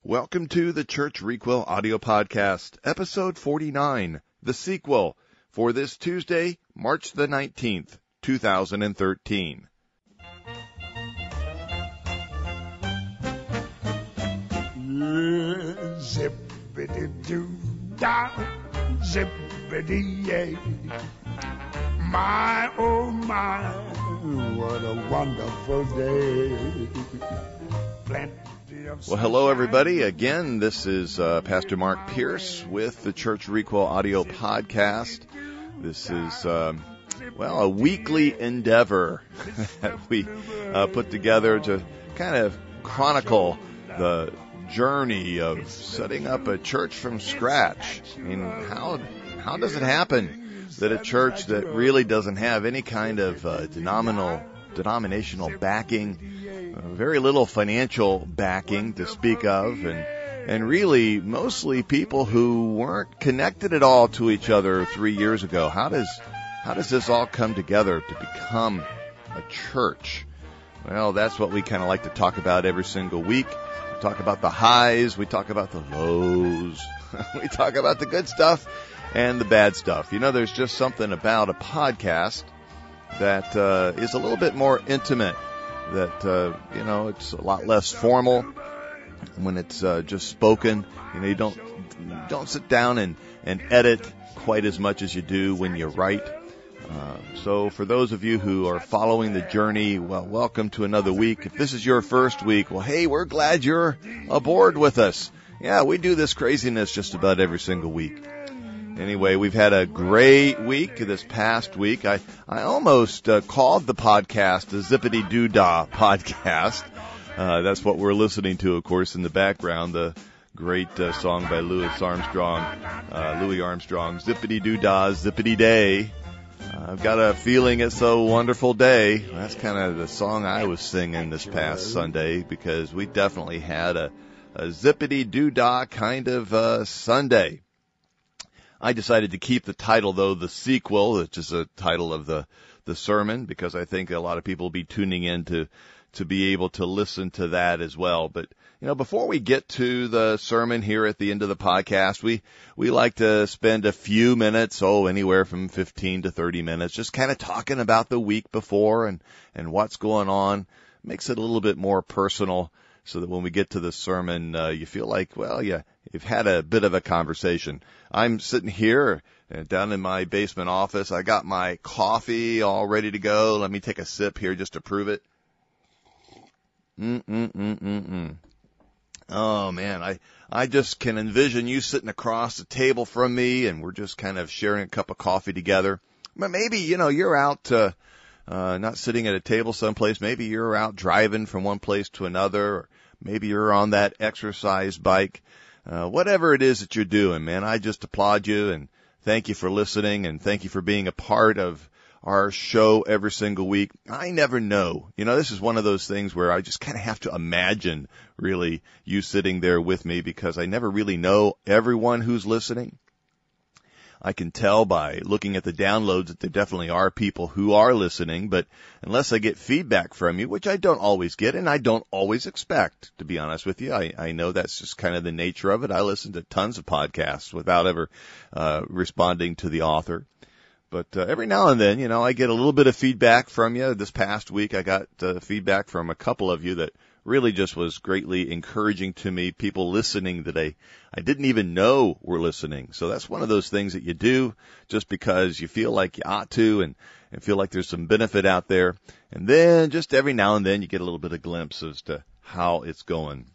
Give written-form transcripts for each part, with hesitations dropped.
Welcome to the Church Requel Audio Podcast, Episode 49, the sequel, for this Tuesday, March the 19th, 2013. Zippity-doo-dah, zippity-yay. My, oh my, what a wonderful day. Well, hello, everybody. Again, this is Pastor Mark Pierce with the Church Requel Audio Podcast. This is, a weekly endeavor that we put together to kind of chronicle the journey of setting up a church from scratch. I mean, how does it happen that a church that really doesn't have any kind of denominational backing, very little financial backing to speak of, and really mostly people who weren't connected at all to each other 3 years ago. How does this all come together to become a church? Well, that's what we kind of like to talk about every single week. We talk about the highs, we talk about the lows, we talk about the good stuff and the bad stuff. You know, there's just something about a podcast that is a little bit more intimate, that, it's a lot less formal when it's just spoken. You know, you don't sit down and edit quite as much as you do when you write. So for those of you who are following the journey, well, welcome to another week. If this is your first week, well, hey, we're glad you're aboard with us. Yeah, we do this craziness just about every single week. Anyway, we've had a great week this past week. I almost called the podcast the Zippity Doo-Dah podcast. That's what we're listening to, of course, in the background, the great song by Louis Armstrong, Zippity Doo-Dah, Zippity Day. I've got a feeling it's a wonderful day. That's kind of the song I was singing this past Sunday, because we definitely had a Zippity Doo-Dah kind of Sunday. I decided to keep the title, though, the sequel, which is the title of the sermon, because I think a lot of people will be tuning in to be able to listen to that as well. But, before we get to the sermon here at the end of the podcast, we like to spend a few minutes, anywhere from 15 to 30 minutes, just kind of talking about the week before and what's going on. Makes it a little bit more personal, so that when we get to the sermon, you feel like, you've had a bit of a conversation. I'm sitting here down in my basement office. I got my coffee all ready to go. Let me take a sip here just to prove it. Oh, man, I just can envision you sitting across the table from me, and we're just kind of sharing a cup of coffee together. But maybe, you're out not sitting at a table someplace. Maybe you're out driving from one place to another, or maybe you're on that exercise bike. Whatever it is that you're doing, man, I just applaud you and thank you for listening, and thank you for being a part of our show every single week. I never know. This is one of those things where I just kind of have to imagine, really, you sitting there with me, because I never really know everyone who's listening. I can tell by looking at the downloads that there definitely are people who are listening, but unless I get feedback from you, which I don't always get and I don't always expect, to be honest with you, I know that's just kind of the nature of it. I listen to tons of podcasts without ever responding to the author. But every now and then, I get a little bit of feedback from you. This past week, I got feedback from a couple of you that really just was greatly encouraging to me, people listening that I didn't even know were listening. So that's one of those things that you do just because you feel like you ought to and feel like there's some benefit out there. And then just every now and then you get a little bit of glimpse as to how it's going.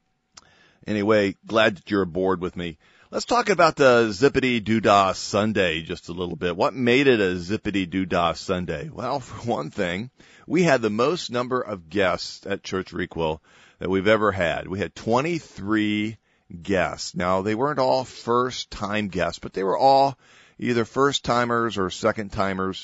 Anyway, glad that you're aboard with me. Let's talk about the Zippity Doo-Dah Sunday just a little bit. What made it a Zippity Doo-Dah Sunday? Well, for one thing, we had the most number of guests at Church Requel that we've ever had. We had 23 guests. Now, they weren't all first-time guests, but they were all either first-timers or second-timers.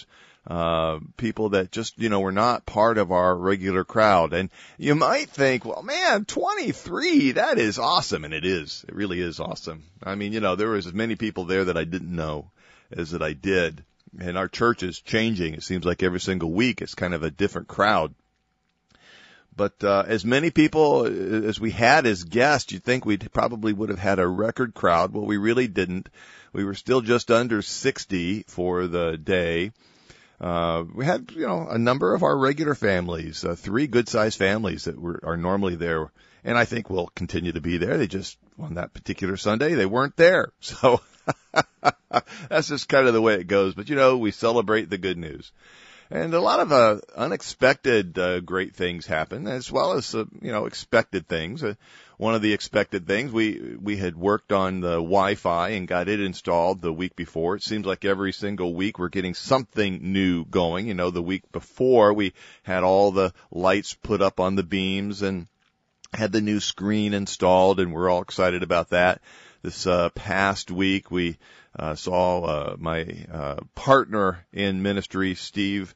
People that just, were not part of our regular crowd. And you might think, well, man, 23, that is awesome. And it is. It really is awesome. I mean, there was as many people there that I didn't know as that I did. And our church is changing. It seems like every single week it's kind of a different crowd. But as many people as we had as guests, you'd think we probably would have had a record crowd. Well, we really didn't. We were still just under 60 for the day. We had, a number of our regular families, 3 good-sized families that are normally there, and I think will continue to be there. They just, on that particular Sunday, they weren't there. So that's just kind of the way it goes. But, we celebrate the good news. And a lot of unexpected great things happen, as well as expected things. One of the expected things, we had worked on the Wi-Fi and got it installed the week before. It seems like every single week we're getting something new going. The week before we had all the lights put up on the beams and had the new screen installed, and we're all excited about that. This past week we saw my partner in ministry, Steve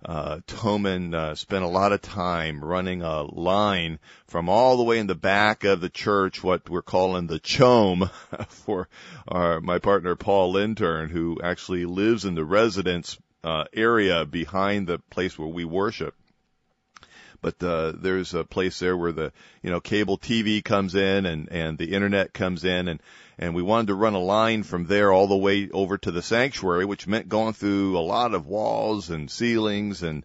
Toman, spent a lot of time running a line from all the way in the back of the church, what we're calling the chome, for my partner Paul Lintern, who actually lives in the residence area behind the place where we worship. But there's a place there where the cable TV comes in and the internet comes in, and we wanted to run a line from there all the way over to the sanctuary, which meant going through a lot of walls and ceilings, and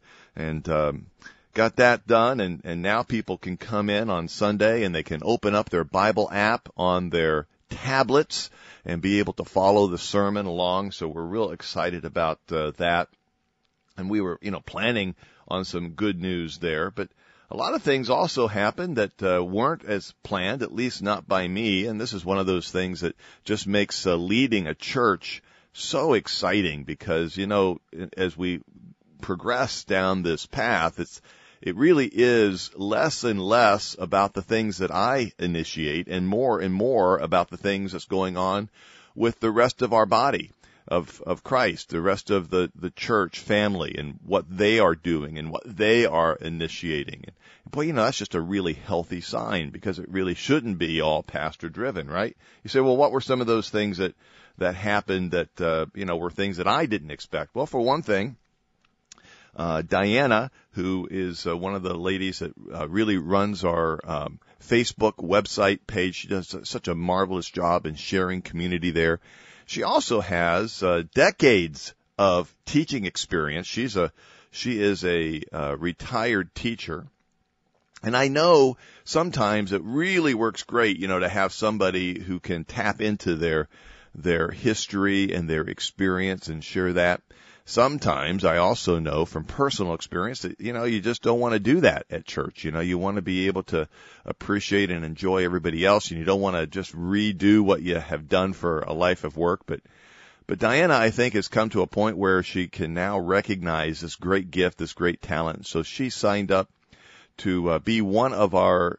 got that done. And now people can come in on Sunday and they can open up their Bible app on their tablets and be able to follow the sermon along. So we're real excited about that. And we were, planning on some good news there, but a lot of things also happened that weren't as planned, at least not by me, and this is one of those things that just makes leading a church so exciting because, as we progress down this path, it really is less and less about the things that I initiate and more about the things that's going on with the rest of our body of Christ, the rest of the church family, and what they are doing and what they are initiating. And boy, that's just a really healthy sign, because it really shouldn't be all pastor driven, right? You say, well, what were some of those things that happened that, were things that I didn't expect? Well, for one thing, Diana, who is one of the ladies that really runs our Facebook website page, she does such a marvelous job in sharing community there. She also has decades of teaching experience. She is a retired teacher, and I know sometimes it really works great, to have somebody who can tap into their history and their experience and share that. Sometimes I also know from personal experience that, you just don't want to do that at church. You want to be able to appreciate and enjoy everybody else, and you don't want to just redo what you have done for a life of work. But Diana, I think, has come to a point where she can now recognize this great gift, this great talent. So she signed up to be one of our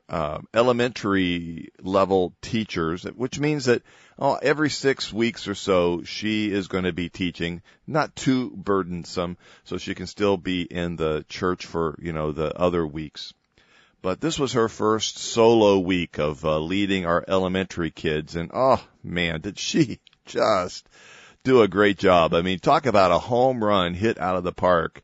elementary level teachers, which means that every 6 weeks or so she is going to be teaching, not too burdensome, so she can still be in the church for the other weeks. But this was her first solo week of leading our elementary kids, and oh man, did she just do a great job. I mean, talk about a home run hit out of the park.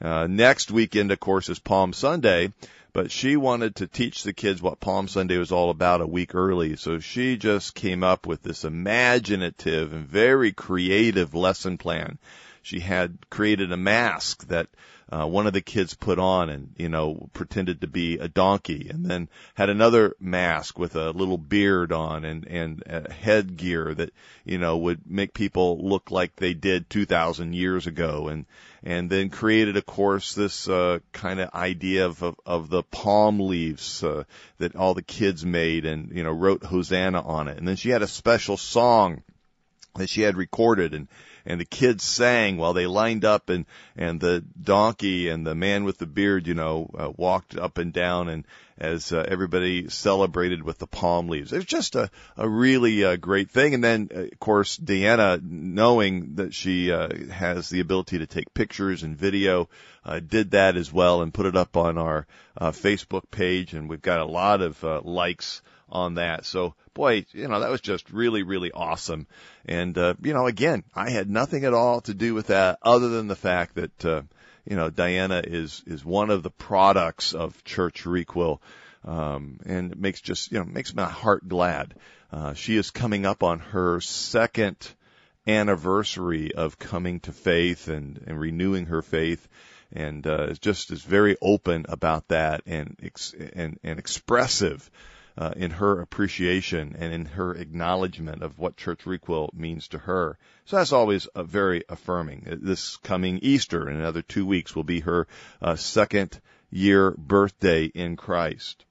Next weekend, of course, is Palm Sunday, but she wanted to teach the kids what Palm Sunday was all about a week early. So she just came up with this imaginative and very creative lesson plan. She had created a mask that one of the kids put on and, pretended to be a donkey, and then had another mask with a little beard on and a headgear that, would make people look like they did 2,000 years ago, and then created, of course, this kind of idea of the palm leaves that all the kids made, and wrote Hosanna on it. And then she had a special song that she had recorded, and the kids sang while they lined up, and the donkey and the man with the beard, walked up and down, and as everybody celebrated with the palm leaves. It was just a really great thing. And then, of course, Deanna, knowing that she has the ability to take pictures and video, did that as well and put it up on our Facebook page, and we've got a lot of likes on that. So, boy, that was just really, really awesome. And, again, I had nothing at all to do with that other than the fact that, Diana is one of the products of Church Requil, and it makes my heart glad. She is coming up on her second anniversary of coming to faith and renewing her faith, and is very open about that and expressive in her appreciation and in her acknowledgement of what Church Requil means to her. So that's always very affirming. This coming Easter, in another 2 weeks, will be her second year birthday in Christ.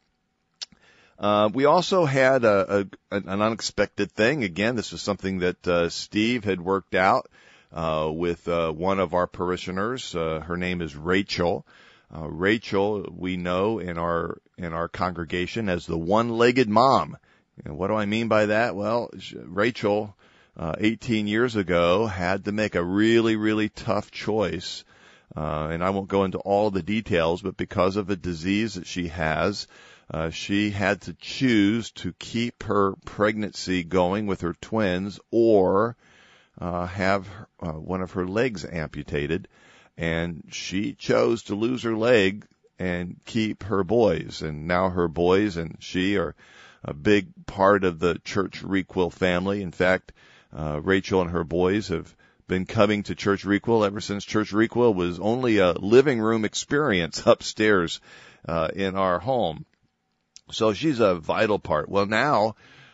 We also had an unexpected thing. Again, this is something that Steve had worked out with one of our parishioners. Her name is Rachel. Rachel, we know in our congregation as the one-legged mom. And what do I mean by that? Well, Rachel, 18 years ago, had to make a really, really tough choice. And I won't go into all the details, but because of a disease that she has, she had to choose to keep her pregnancy going with her twins or have one of her legs amputated. And she chose to lose her leg and keep her boys. And now her boys and she are a big part of the Church Requil family. In fact, Rachel and her boys have been coming to Church Requil ever since Church Requil was only a living room experience upstairs in our home. So she's a vital part. Well, now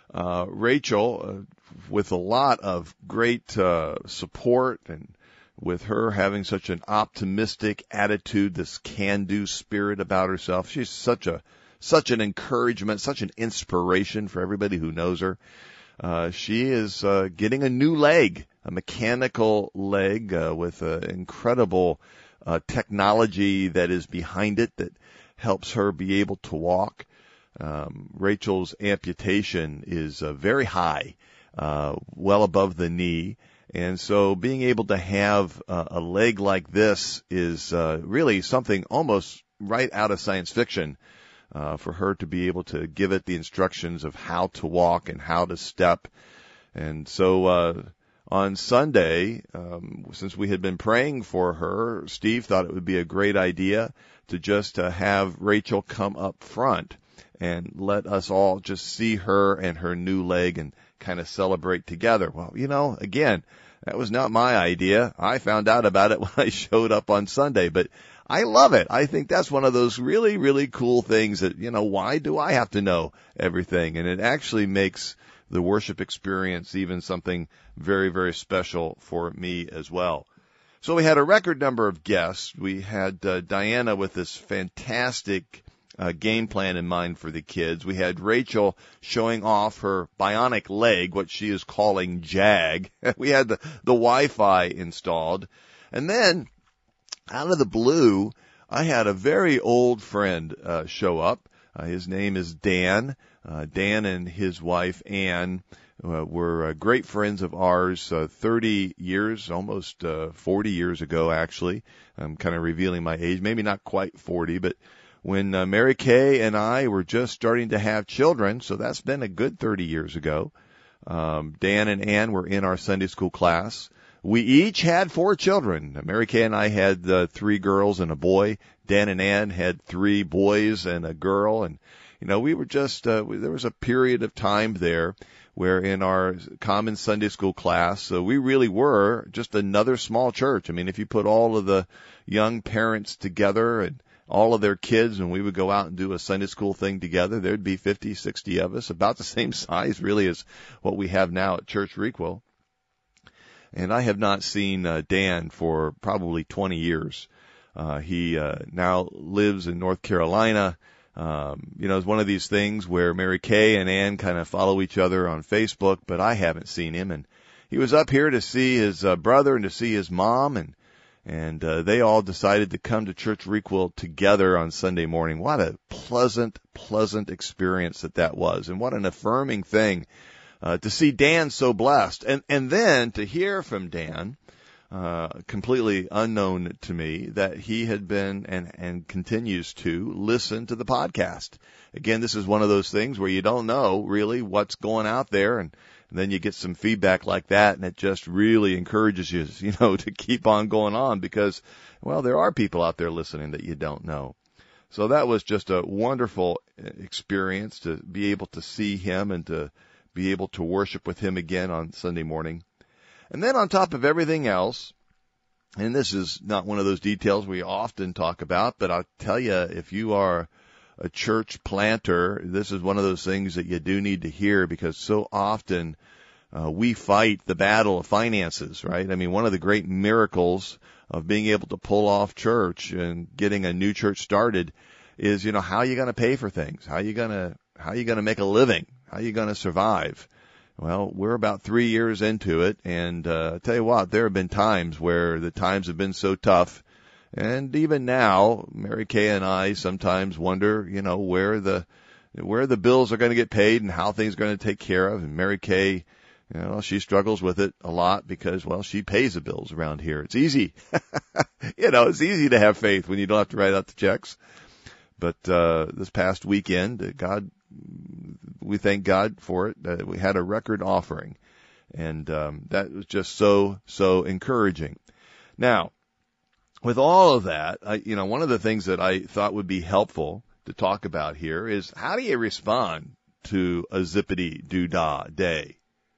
Rachel, with a lot of great support and with her having such an optimistic attitude, this can-do spirit about herself, she's such an encouragement, such an inspiration for everybody who knows her. She is getting a new leg, a mechanical leg with incredible technology that is behind it that helps her be able to walk. Rachel's amputation is very high, well above the knee. And so being able to have a leg like this is really something almost right out of science fiction, for her to be able to give it the instructions of how to walk and how to step. And so on Sunday, since we had been praying for her, Steve thought it would be a great idea to just have Rachel come up front and let us all just see her and her new leg and kind of celebrate together. Well, again, that was not my idea. I found out about it when I showed up on Sunday, but I love it. I think that's one of those really, really cool things that, why do I have to know everything? And it actually makes the worship experience even something very, very special for me as well. So we had a record number of guests. We had Diana with this fantastic game plan in mind for the kids. We had Rachel showing off her bionic leg, what she is calling JAG. We had the Wi-Fi installed. And then, out of the blue, I had a very old friend show up. His name is Dan. Dan and his wife, Ann, were great friends of ours 30 years, almost 40 years ago, actually. I'm kind of revealing my age. Maybe not quite 40, but when Mary Kay and I were just starting to have children, so that's been a good 30 years ago. Dan and Ann were in our Sunday school class. We each had 4 children. Mary Kay and I had 3 girls and a boy. Dan and Ann had 3 boys and a girl. And, we were just, there was a period of time there where in our common Sunday school class, we really were just another small church. I mean, if you put all of the young parents together and all of their kids, and we would go out and do a Sunday school thing together, there'd be 50, 60 of us, about the same size really as what we have now at Church Requil. And I have not seen Dan for probably 20 years. He now lives in North Carolina. It's one of these things where Mary Kay and Ann kind of follow each other on Facebook, but I haven't seen him. And he was up here to see his brother and to see his mom, and they all decided to come to Church Requil together on Sunday morning. What a pleasant experience that was, and what an affirming thing to see Dan so blessed. And then to hear from Dan, completely unknown to me, that he had been and continues to listen to the podcast. Again, this is one of those things where you don't know really what's going out there, and And then you get some feedback like that, and it just really encourages you, to keep on going on because, well, there are people out there listening that you don't know. So that was just a wonderful experience to be able to see him and to be able to worship with him again on Sunday morning. And then on top of everything else, and this is not one of those details we often talk about, but I'll tell you, if you are a church planter, this is one of those things that you do need to hear because so often we fight the battle of finances, right? I mean, one of the great miracles of being able to pull off church and getting a new church started is, how are you going to pay for things? How are you going to make a living? How are you going to survive? Well, we're about 3 years into it, and I tell you what, there have been times where the times have been so tough. And even now, Mary Kay and I sometimes wonder, where the bills are going to get paid and how things are going to take care of. And Mary Kay, she struggles with it a lot because, well, she pays the bills around here. It's easy. It's easy to have faith when you don't have to write out the checks. But this past weekend, we thank God for it. We had a record offering, and that was just so encouraging. Now, with all of that, one of the things that I thought would be helpful to talk about here is how do you respond to a zippity-doo-dah day?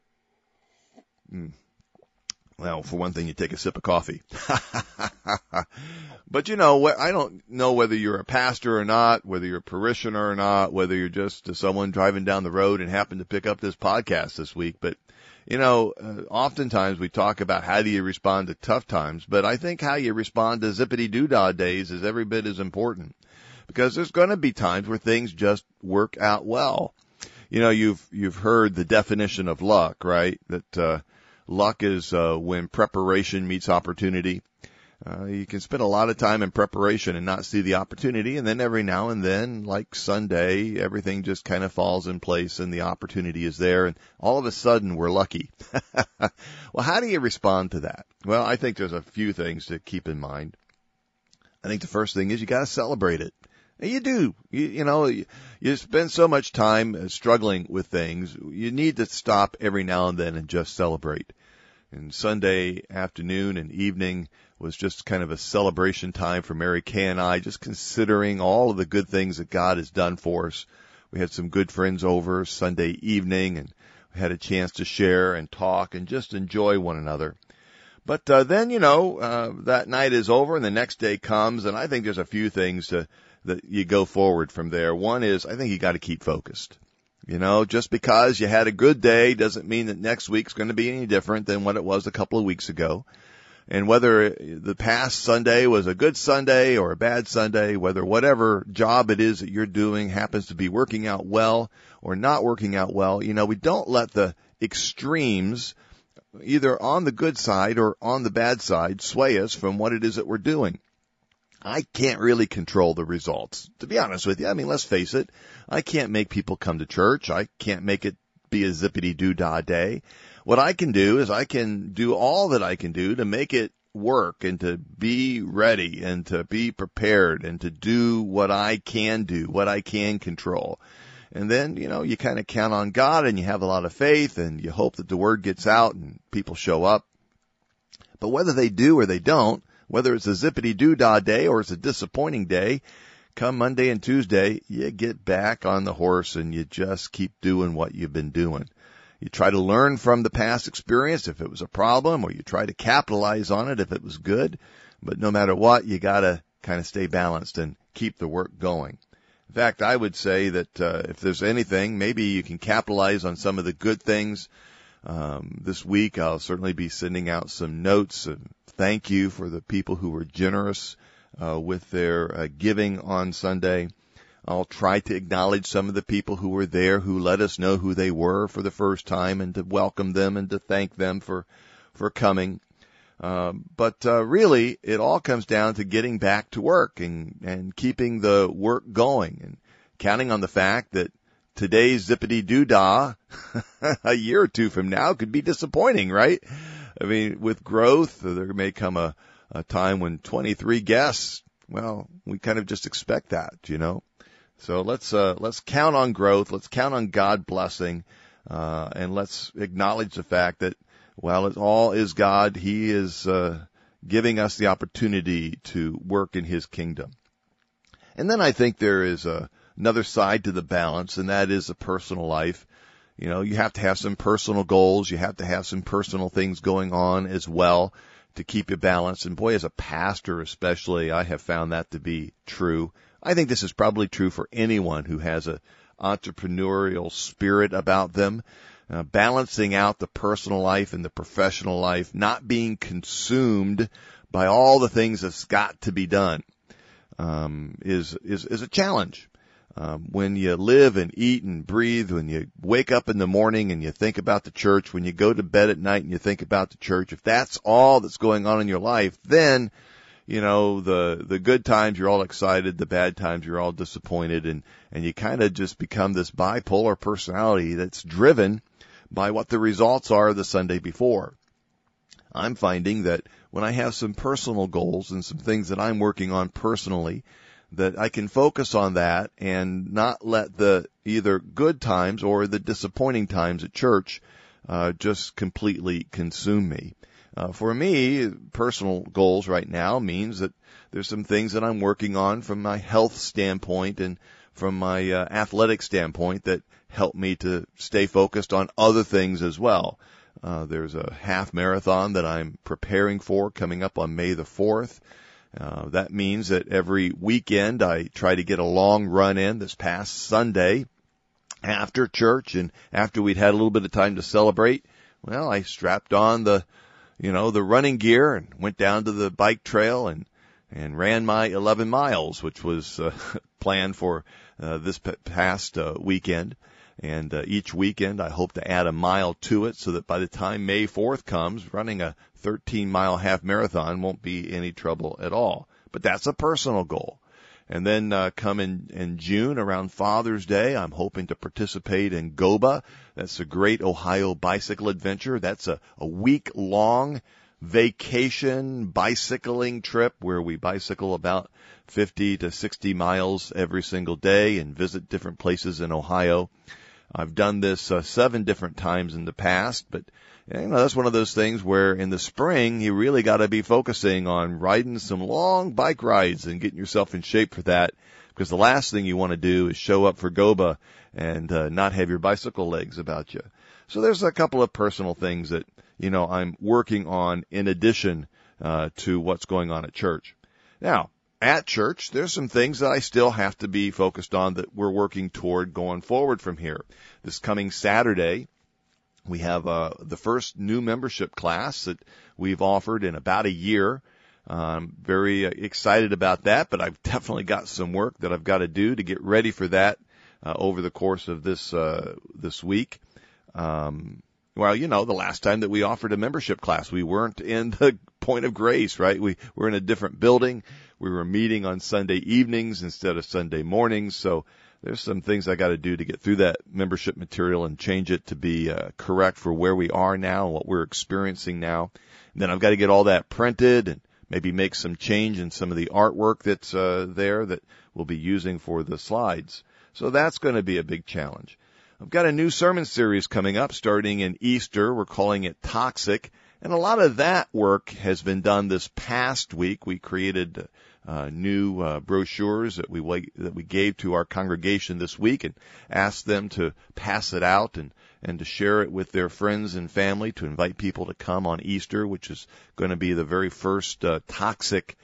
Well, for one thing, you take a sip of coffee. But, I don't know whether you're a pastor or not, whether you're a parishioner or not, whether you're just someone driving down the road and happen to pick up this podcast this week. But, oftentimes we talk about how do you respond to tough times, but I think how you respond to zippity-doo-dah days is every bit as important because there's going to be times where things just work out well. You've heard the definition of luck, right? That luck is when preparation meets opportunity. You can spend a lot of time in preparation and not see the opportunity, and then every now and then, like Sunday, everything just kind of falls in place and the opportunity is there, and all of a sudden we're lucky. Well, how do you respond to that? Well, I think there's a few things to keep in mind. I think the first thing is you got to celebrate it. And you do. You spend so much time struggling with things, you need to stop every now and then and just celebrate. And Sunday afternoon and evening was just kind of a celebration time for Mary Kay and I, just considering all of the good things that God has done for us. We had some good friends over Sunday evening, and we had a chance to share and talk and just enjoy one another. But then, that night is over and the next day comes, and I think there's a few things that you go forward from there. One is I think you got to keep focused. Just because you had a good day doesn't mean that next week's going to be any different than what it was a couple of weeks ago. And whether the past Sunday was a good Sunday or a bad Sunday, whether whatever job it is that you're doing happens to be working out well or not working out well, we don't let the extremes, either on the good side or on the bad side, sway us from what it is that we're doing. I can't really control the results, to be honest with you. I mean, let's face it. I can't make people come to church. I can't make it be a zippity-doo-dah day. What I can do is I can do all that I can do to make it work and to be ready and to be prepared and to do what I can do, what I can control. And then, you kind of count on God and you have a lot of faith and you hope that the word gets out and people show up. But whether they do or they don't, whether it's a zippity-doo-dah day or it's a disappointing day, come Monday and Tuesday, you get back on the horse and you just keep doing what you've been doing. You try to learn from the past experience if it was a problem, or you try to capitalize on it if it was good. But no matter what, you got to kind of stay balanced and keep the work going. In fact, I would say that if there's anything, maybe you can capitalize on some of the good things. This week, I'll certainly be sending out some notes. Thank you for the people who were generous with their giving on Sunday. I'll try to acknowledge some of the people who were there who let us know who they were for the first time and to welcome them and to thank them for coming. But really, it all comes down to getting back to work and keeping the work going and counting on the fact that today's zippity-doo-dah a year or two from now could be disappointing, right? I mean, with growth, there may come a time when 23 guests, well, we kind of just expect that, So let's count on growth. Let's count on God blessing. And let's acknowledge the fact that while it all is God, He is giving us the opportunity to work in His kingdom. And then I think there is another side to the balance, and that is the personal life. You know, you have to have some personal goals. You have to have some personal things going on as well to keep you balanced. And boy, as a pastor especially, I have found that to be true. I think this is probably true for anyone who has an entrepreneurial spirit about them. Balancing out the personal life and the professional life, not being consumed by all the things that's got to be done, is a challenge. When you live and eat and breathe, when you wake up in the morning and you think about the church, when you go to bed at night and you think about the church, if that's all that's going on in your life, then, you know, the good times you're all excited, the bad times you're all disappointed, and you kind of just become this bipolar personality that's driven by what the results are the Sunday before. I'm finding that when I have some personal goals and some things that I'm working on personally, that I can focus on that and not let the either good times or the disappointing times at church just completely consume me. For me, personal goals right now means that there's some things that I'm working on from my health standpoint and from my athletic standpoint that help me to stay focused on other things as well. There's a half marathon that I'm preparing for coming up on May the 4th. That means that every weekend I try to get a long run in. This past Sunday after church and after we'd had a little bit of time to celebrate, well, I strapped on the running gear and went down to the bike trail and ran my 11 miles, which was planned for this past weekend. And each weekend I hope to add a mile to it so that by the time May 4th comes, running a 13-mile half marathon won't be any trouble at all. But that's a personal goal. And then come in June around Father's Day, I'm hoping to participate in GOBA. That's a great Ohio bicycle adventure. That's a week-long vacation bicycling trip where we bicycle about 50 to 60 miles every single day and visit different places in Ohio. I've done this 7 different times in the past, but that's one of those things where in the spring you really got to be focusing on riding some long bike rides and getting yourself in shape for that, because the last thing you want to do is show up for GOBA and not have your bicycle legs about you. So there's a couple of personal things that I'm working on in addition to what's going on at church. Now, at church, there's some things that I still have to be focused on that we're working toward going forward from here. This coming Saturday, we have the first new membership class that we've offered in about a year. I'm very excited about that, but I've definitely got some work that I've got to do to get ready for that over the course of this week. Well, the last time that we offered a membership class, we weren't in the Point of Grace, right? We were in a different building. We were meeting on Sunday evenings instead of Sunday mornings. So there's some things I got to do to get through that membership material and change it to be correct for where we are now and what we're experiencing now. And then I've got to get all that printed and maybe make some change in some of the artwork that's there that we'll be using for the slides. So that's going to be a big challenge. I've got a new sermon series coming up starting in Easter. We're calling it Toxic. And a lot of that work has been done this past week. We created new brochures that we gave to our congregation this week and asked them to pass it out and to share it with their friends and family, to invite people to come on Easter, which is going to be the very first Toxic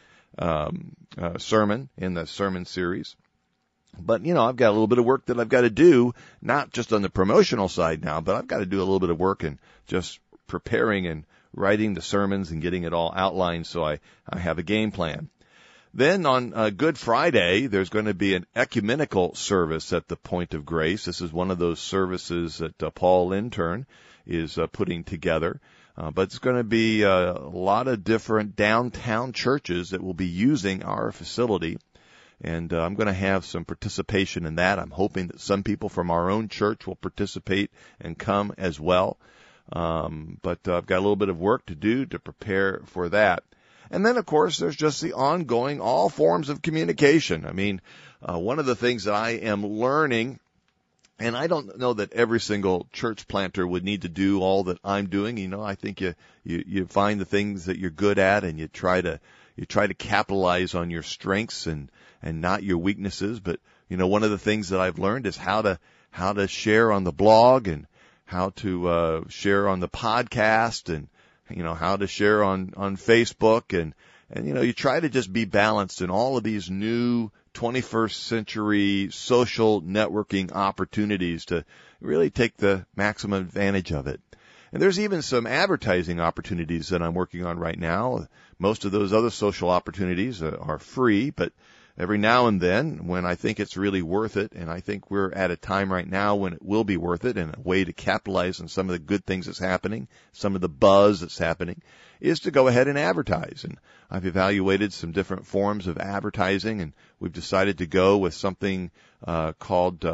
sermon in the sermon series. But, I've got a little bit of work that I've got to do, not just on the promotional side now, but I've got to do a little bit of work in just preparing and writing the sermons and getting it all outlined so I have a game plan. Then on Good Friday, there's going to be an ecumenical service at the Point of Grace. This is one of those services that Paul Lintern is putting together. But it's going to be a lot of different downtown churches that will be using our facility. And I'm going to have some participation in that. I'm hoping that some people from our own church will participate and come as well. But I've got a little bit of work to do to prepare for that. And then, of course, there's just the ongoing all forms of communication. I mean, one of the things that I am learning And I don't know that every single church planter would need to do all that I'm doing. You know, I think you find the things that you're good at, and you try to capitalize on your strengths and not your weaknesses. But, you know, one of the things that I've learned is how to share on the blog, and how to share on the podcast, and, you know, how to share on Facebook, and you know, you try to just be balanced in all of these new 21st century social networking opportunities to really take the maximum advantage of it. And there's even some advertising opportunities that I'm working on right now. Most of those other social opportunities are free, but every now and then, when I think it's really worth it, and I think we're at a time right now when it will be worth it, and a way to capitalize on some of the good things that's happening, some of the buzz that's happening, is to go ahead and advertise. And I've evaluated some different forms of advertising, and we've decided to go with something called,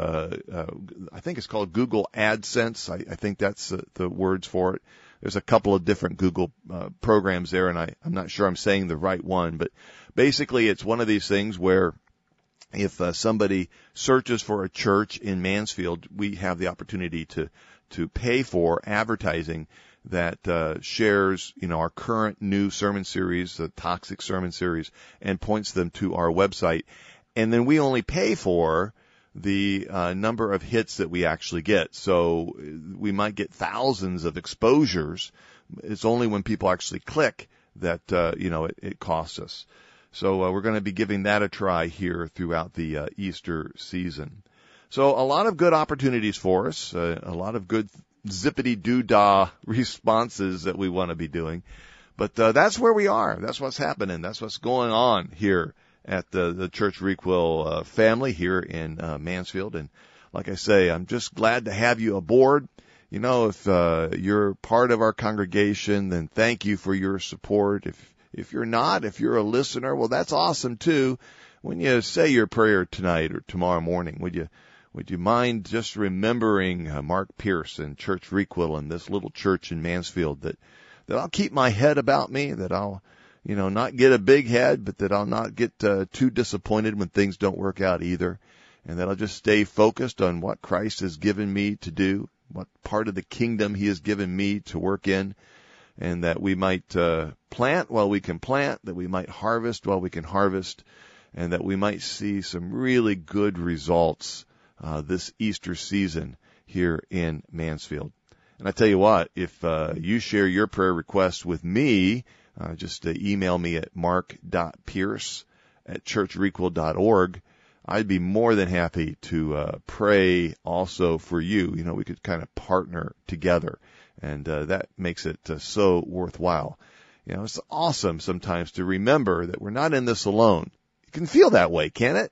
I think it's called Google AdSense. I think that's the words for it. There's a couple of different Google programs there, and I'm not sure I'm saying the right one, but basically it's one of these things where if somebody searches for a church in Mansfield, we have the opportunity to pay for advertising that shares, you know, our current new sermon series, the Toxic Sermon Series, and points them to our website. And then we only pay for the number of hits that we actually get. So we might get thousands of exposures. It's only when people actually click that, you know, it costs us. So we're going to be giving that a try here throughout the Easter season. So a lot of good opportunities for us, a lot of good zippity-doo-dah responses that we want to be doing. But that's where we are. That's what's happening. That's what's going on here at the Church Requil family here in Mansfield. And like I say, I'm just glad to have you aboard. You know, if you're part of our congregation, then thank you for your support. If you're not, if you're a listener, well, that's awesome too. When you say your prayer tonight or tomorrow morning, would you mind just remembering Mark Pierce and Church Requil and this little church in Mansfield, that I'll keep my head about me, that I'll, you know, not get a big head, but that I'll not get too disappointed when things don't work out either, and that I'll just stay focused on what Christ has given me to do, what part of the kingdom he has given me to work in, and that we might plant while we can plant, that we might harvest while we can harvest, and that we might see some really good results this Easter season here in Mansfield. And I tell you what, if you share your prayer request with me, just email me at mark.pierce@churchrequil.org. I'd be more than happy to pray also for you. You know, we could kind of partner together, and that makes it so worthwhile. You know, it's awesome sometimes to remember that we're not in this alone. You can feel that way, can't it?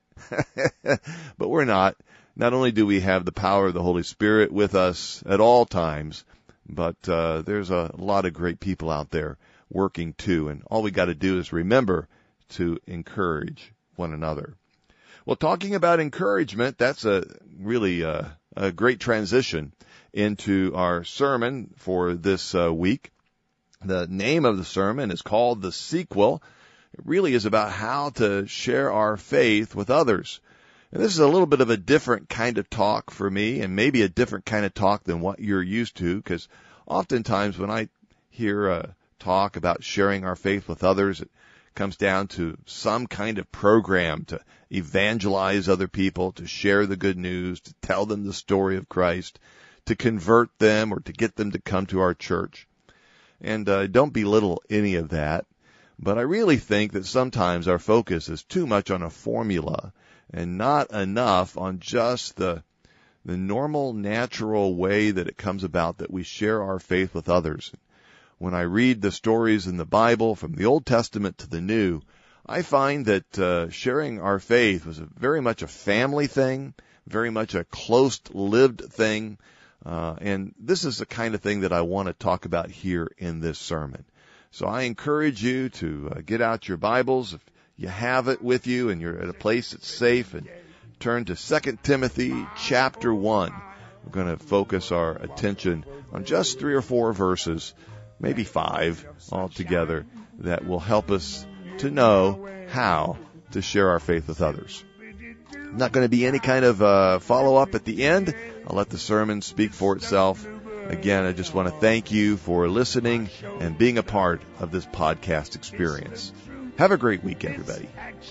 But we're not. Not only do we have the power of the Holy Spirit with us at all times, but there's a lot of great people out there working too. And all we got to do is remember to encourage one another. Well, talking about encouragement, that's a really a great transition into our sermon for this week. The name of the sermon is called The Sequel. It really is about how to share our faith with others. And this is a little bit of a different kind of talk for me, and maybe a different kind of talk than what you're used to, because oftentimes when I hear talk about sharing our faith with others, it comes down to some kind of program to evangelize other people, to share the good news, to tell them the story of Christ, to convert them, or to get them to come to our church. And don't belittle any of that, but I really think that sometimes our focus is too much on a formula and not enough on just the normal, natural way that it comes about that we share our faith with others. When I read the stories in the Bible from the Old Testament to the New, I find that sharing our faith was very much a family thing, very much a close-lived thing, and this is the kind of thing that I want to talk about here in this sermon. So I encourage you to get out your Bibles, if you have it with you and you're at a place that's safe, and turn to 2 Timothy chapter 1. We're going to focus our attention on just 3 or 4 verses, maybe 5 altogether, that will help us to know how to share our faith with others. Not going to be any kind of follow-up at the end. I'll let the sermon speak for itself. Again, I just want to thank you for listening and being a part of this podcast experience. Have a great week, everybody.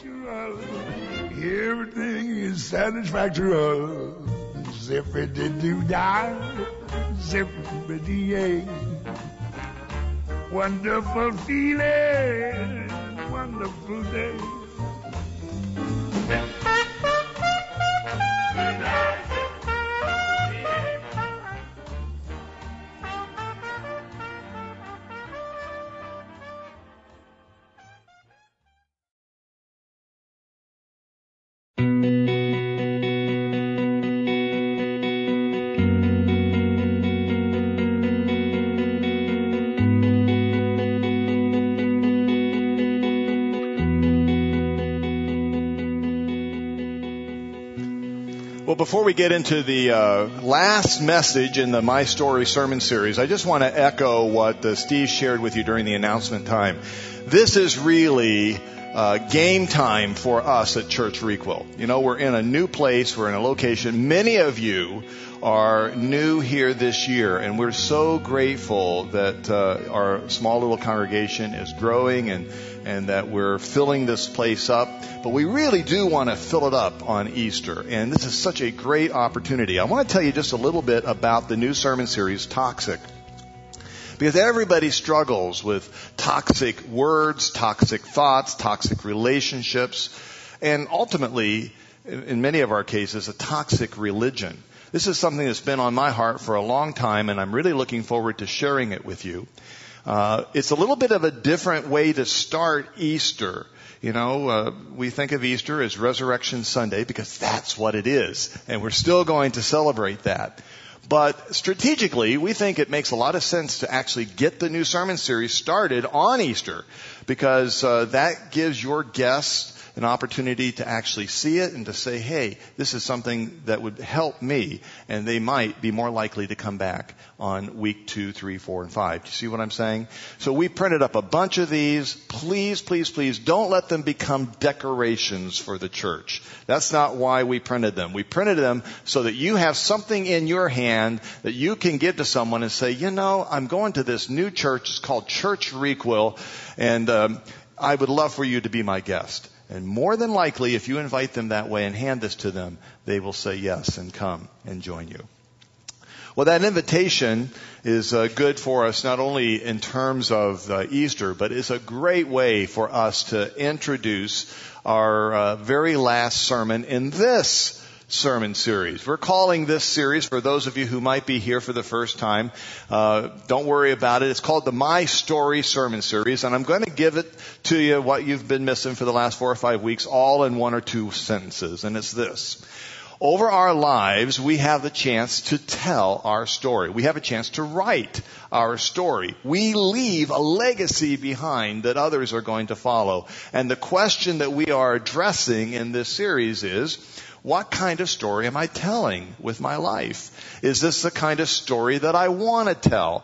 Everything is satisfactory. Zippity-doo-dah, zippity-yay. Wonderful feeling, wonderful day. Well, before we get into the last message in the My Story sermon series, I just want to echo what Steve shared with you during the announcement time. This is really game time for us at Church Requil. You know, we're in a new place, we're in a location. Many of you are new here this year, and we're so grateful that our small little congregation is growing and that we're filling this place up. But we really do want to fill it up on Easter, and this is such a great opportunity. I want to tell you just a little bit about the new sermon series, Toxic. Because everybody struggles with toxic words, toxic thoughts, toxic relationships, and ultimately, in many of our cases, a toxic religion. This is something that's been on my heart for a long time, and I'm really looking forward to sharing it with you. It's a little bit of a different way to start Easter. You know, we think of Easter as Resurrection Sunday because that's what it is, and we're still going to celebrate that. But strategically, we think it makes a lot of sense to actually get the new sermon series started on Easter because that gives your guests an opportunity to actually see it and to say, hey, this is something that would help me, and they might be more likely to come back on week 2, 3, 4, and 5. Do you see what I'm saying? So we printed up a bunch of these. Please, please, please don't let them become decorations for the church. That's not why we printed them. We printed them so that you have something in your hand that you can give to someone and say, you know, I'm going to this new church. It's called Church Requil, and I would love for you to be my guest. And more than likely, if you invite them that way and hand this to them, they will say yes and come and join you. Well, that invitation is good for us not only in terms of Easter, but it's a great way for us to introduce our very last sermon in this sermon series. We're calling this series, for those of you who might be here for the first time, don't worry about it. It's called the My Story sermon series, and I'm going to give it to you what you've been missing for the last 4 or 5 weeks, all in 1 or 2 sentences, and it's this. Over our lives, we have the chance to tell our story. We have a chance to write our story. We leave a legacy behind that others are going to follow. And the question that we are addressing in this series is, what kind of story am I telling with my life? Is this the kind of story that I want to tell?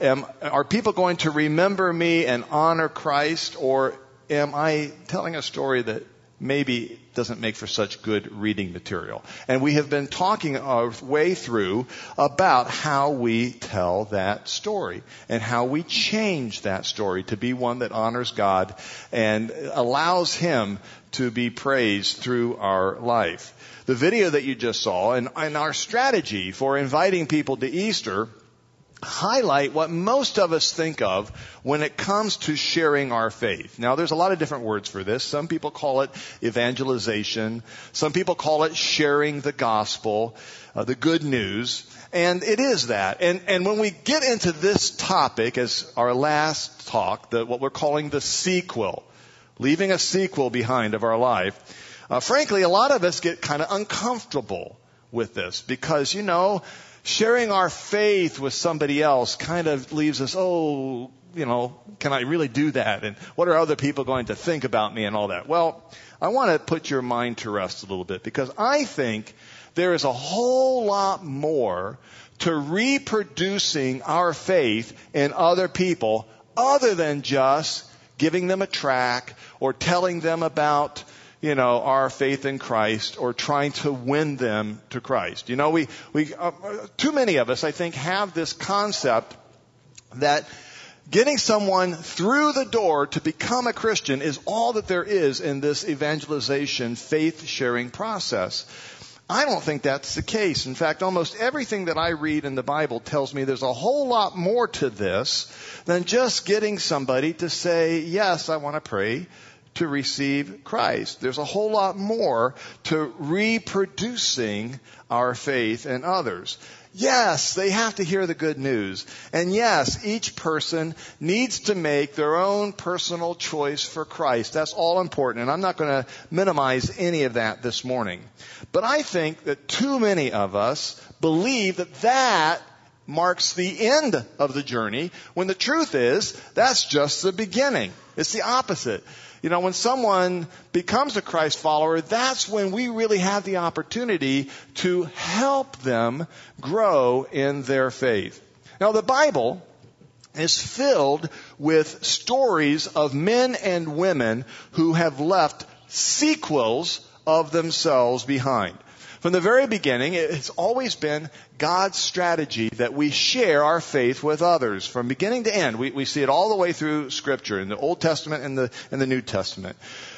Are people going to remember me and honor Christ, or am I telling a story that maybe doesn't make for such good reading material? And we have been talking our way through about how we tell that story and how we change that story to be one that honors God and allows Him to be praised through our life. The video that you just saw and our strategy for inviting people to Easter highlight what most of us think of when it comes to sharing our faith. Now, there's a lot of different words for this. Some people call it evangelization. Some people call it sharing the gospel, the good news. And it is that. And when we get into this topic as our last talk, what we're calling the sequel, leaving a sequel behind of our life, frankly, a lot of us get kind of uncomfortable with this because, you know, sharing our faith with somebody else kind of leaves us, can I really do that? And what are other people going to think about me and all that? Well, I want to put your mind to rest a little bit because I think there is a whole lot more to reproducing our faith in other people other than just giving them a tract or telling them about our faith in Christ or trying to win them to Christ. We too many of us, I think, have this concept that getting someone through the door to become a Christian is all that there is in this evangelization, faith-sharing process. I don't think that's the case. In fact, almost everything that I read in the Bible tells me there's a whole lot more to this than just getting somebody to say, yes, I want to pray to receive Christ. There's a whole lot more to reproducing our faith in others. Yes, they have to hear the good news. And yes, each person needs to make their own personal choice for Christ. That's all important. And I'm not going to minimize any of that this morning. But I think that too many of us believe that that marks the end of the journey, when the truth is that's just the beginning. It's the opposite. When someone becomes a Christ follower, that's when we really have the opportunity to help them grow in their faith. Now, the Bible is filled with stories of men and women who have left sequels of themselves behind. From the very beginning, it's always been God's strategy that we share our faith with others. From beginning to end, we see it all the way through Scripture, in the Old Testament and the New Testament.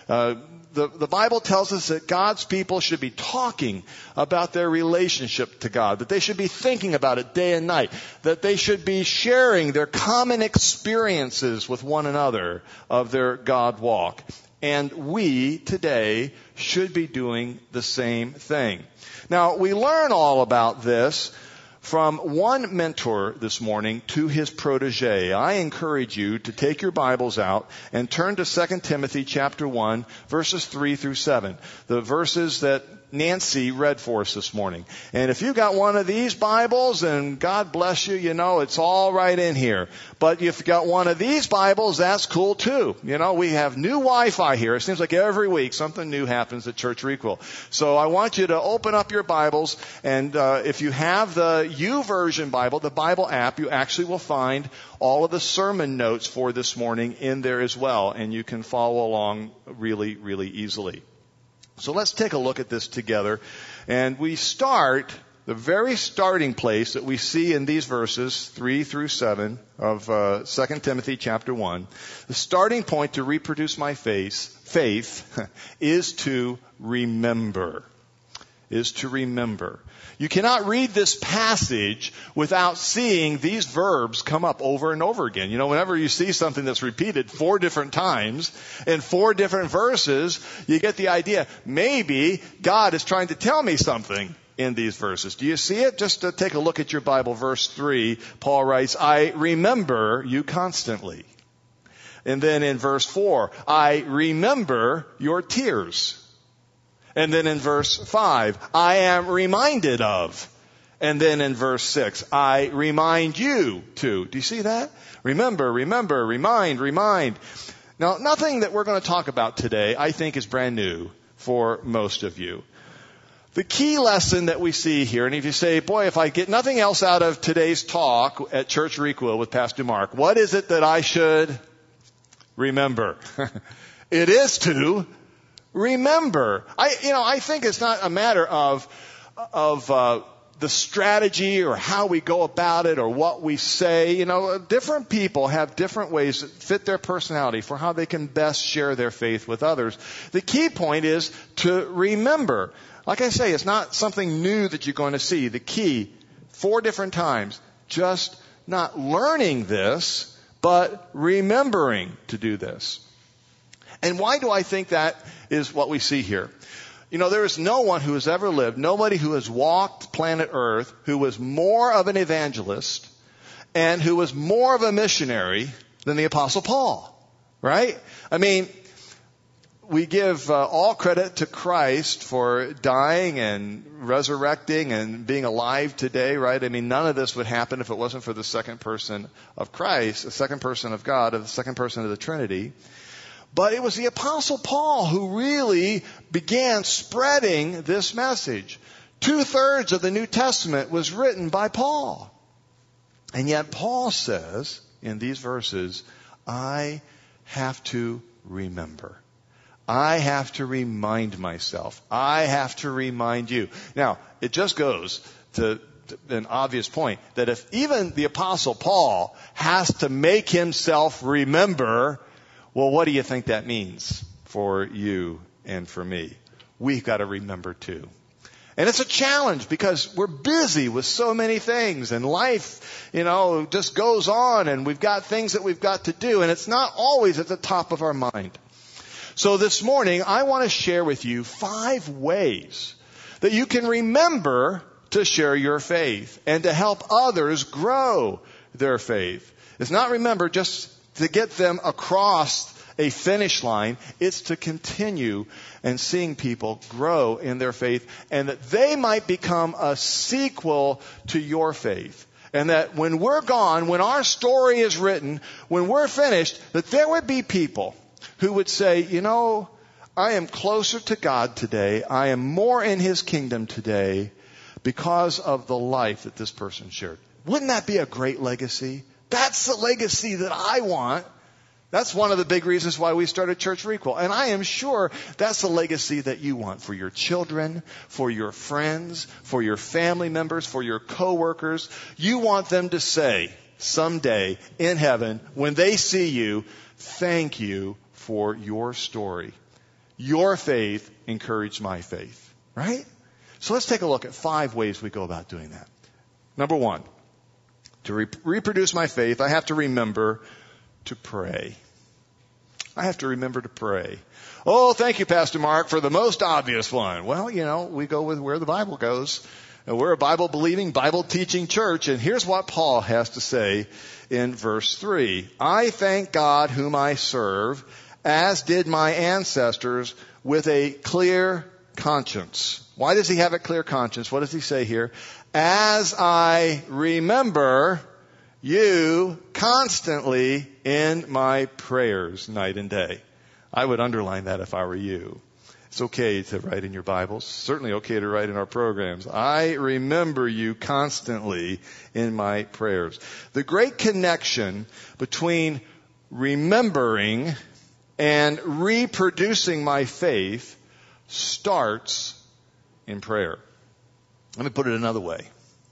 The Bible tells us that God's people should be talking about their relationship to God, that they should be thinking about it day and night, that they should be sharing their common experiences with one another of their God walk. And we today should be doing the same thing. Now, we learn all about this from one mentor this morning to his protege. I encourage you to take your Bibles out and turn to 2 Timothy chapter 1, verses 3 through 7. The verses that Nancy read for us this morning. And if you got one of these Bibles, and God bless you, it's all right in here. But if you got one of these Bibles, that's cool too. We have new Wi-Fi here. It seems like every week something new happens at Church Requel. So I want you to open up your Bibles, and if you have the YouVersion Bible, the Bible app, you actually will find all of the sermon notes for this morning in there as well, and you can follow along really, really easily. So let's take a look at this together. And we start, the very starting place that we see in these verses, 3 through 7 of 2 Timothy chapter 1. The starting point to reproduce my faith is to remember. You cannot read this passage without seeing these verbs come up over and over again. Whenever you see something that's repeated 4 different times in 4 different verses, you get the idea. Maybe God is trying to tell me something in these verses. Do you see it? Just to take a look at your Bible, verse 3, Paul writes, I remember you constantly. And then in verse 4, I remember your tears. And then in verse 5, I am reminded of. And then in verse 6, I remind you to. Do you see that? Remember, remind. Now, nothing that we're going to talk about today, I think, is brand new for most of you. The key lesson that we see here, and if you say, boy, if I get nothing else out of today's talk at Church Requel with Pastor Mark, what is it that I should remember? It is to remember. I think it's not a matter of the strategy or how we go about it or what we say. Different people have different ways that fit their personality for how they can best share their faith with others. The key point is to remember. Like I say, it's not something new that you're going to see. The key, 4 different times, just not learning this, but remembering to do this. And why do I think that is what we see here? There is no one who has ever lived, nobody who has walked planet Earth, who was more of an evangelist and who was more of a missionary than the Apostle Paul, right? We give all credit to Christ for dying and resurrecting and being alive today, right? None of this would happen if it wasn't for the second person of Christ, the second person of God, the second person of the Trinity. But it was the Apostle Paul who really began spreading this message. 2/3 of the New Testament was written by Paul. And yet Paul says in these verses, I have to remember. I have to remind myself. I have to remind you. Now, it just goes to an obvious point that if even the Apostle Paul has to make himself remember, well, what do you think that means for you and for me? We've got to remember too. And it's a challenge because we're busy with so many things and life, just goes on and we've got things that we've got to do and it's not always at the top of our mind. So this morning, I want to share with you 5 ways that you can remember to share your faith and to help others grow their faith. It's not remember just to get them across a finish line. It's to continue and seeing people grow in their faith and that they might become a sequel to your faith. And that when we're gone, when our story is written, when we're finished, that there would be people who would say, I am closer to God today. I am more in His kingdom today because of the life that this person shared. Wouldn't that be a great legacy? That's the legacy that I want. That's one of the big reasons why we started Church Requel. And I am sure that's the legacy that you want for your children, for your friends, for your family members, for your coworkers. You want them to say someday in heaven, when they see you, thank you for your story. Your faith encouraged my faith, right? So let's take a look at 5 ways we go about doing that. Number 1, to reproduce my faith, I have to remember to pray. I have to remember to pray. Oh, thank you, Pastor Mark, for the most obvious one. Well, we go with where the Bible goes. And we're a Bible-believing, Bible-teaching church. And here's what Paul has to say in verse 3. I thank God whom I serve, as did my ancestors, with a clear conscience. Why does he have a clear conscience? What does he say here? As I remember you constantly in my prayers night and day. I would underline that if I were you. It's okay to write in your Bibles. Certainly okay to write in our programs. I remember you constantly in my prayers. The great connection between remembering and reproducing my faith starts in prayer. Let me put it another way.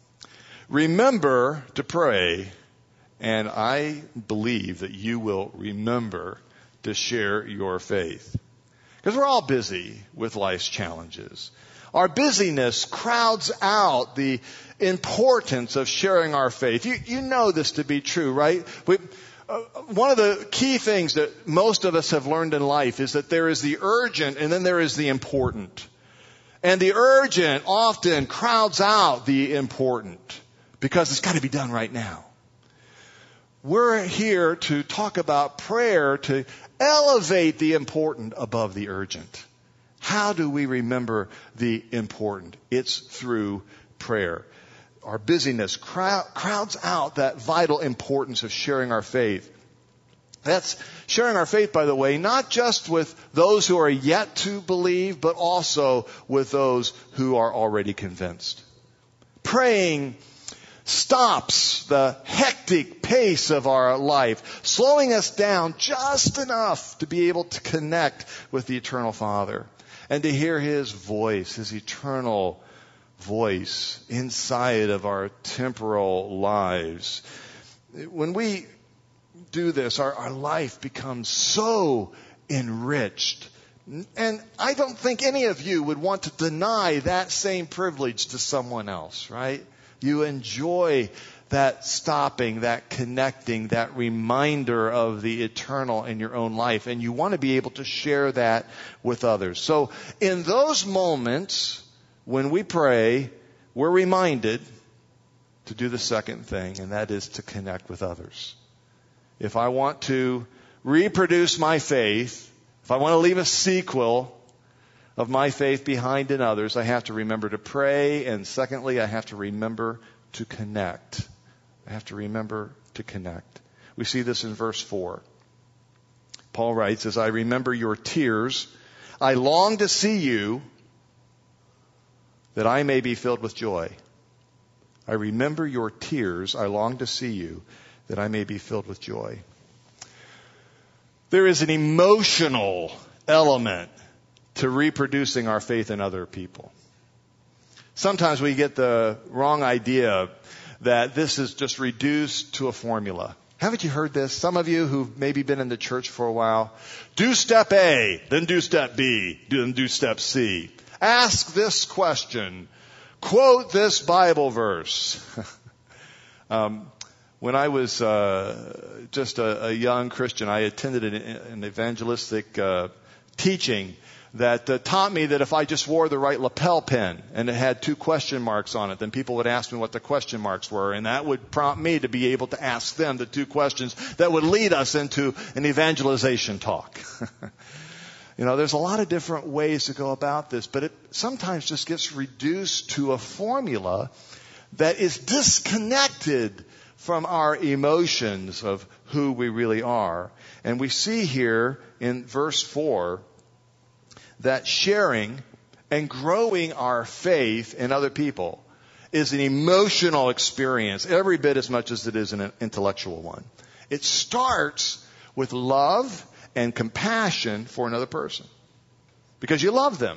Remember to pray, and I believe that you will remember to share your faith. Because we're all busy with life's challenges. Our busyness crowds out the importance of sharing our faith. You know this to be true, right? One of the key things that most of us have learned in life is that there is the urgent and then there is the important. And the urgent often crowds out the important because it's got to be done right now. We're here to talk about prayer to elevate the important above the urgent. How do we remember the important? It's through prayer. Our busyness crowds out that vital importance of sharing our faith. That's sharing our faith, by the way, not just with those who are yet to believe, but also with those who are already convinced. Praying stops the hectic pace of our life, slowing us down just enough to be able to connect with the Eternal Father and to hear His voice, His eternal voice inside of our temporal lives. When we do this, our life becomes so enriched. And I don't think any of you would want to deny that same privilege to someone else, right? You enjoy that stopping, that connecting, that reminder of the eternal in your own life. And you want to be able to share that with others. So in those moments when we pray, we're reminded to do the second thing, and that is to connect with others. If I want to reproduce my faith, if I want to leave a sequel of my faith behind in others, I have to remember to pray. And secondly, I have to remember to connect. I have to remember to connect. We see this in verse 4. Paul writes, as I remember your tears, I long to see you that I may be filled with joy. I remember your tears. I long to see you that I may be filled with joy. There is an emotional element to reproducing our faith in other people. Sometimes we get the wrong idea that this is just reduced to a formula. Haven't you heard this? Some of you who've maybe been in the church for a while, do step A, then do step B, then do step C. Ask this question. Quote this Bible verse. When I was just a young Christian, I attended an evangelistic teaching that taught me that if I just wore the right lapel pin and it had 2 question marks on it, then people would ask me what the question marks were, and that would prompt me to be able to ask them the 2 questions that would lead us into an evangelization talk. There's a lot of different ways to go about this, but it sometimes just gets reduced to a formula that is disconnected from our emotions of who we really are. And we see here in verse 4 that sharing and growing our faith in other people is an emotional experience every bit as much as it is an intellectual one. It starts with love and compassion for another person because you love them.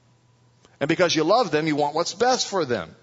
And because you love them, you want what's best for them.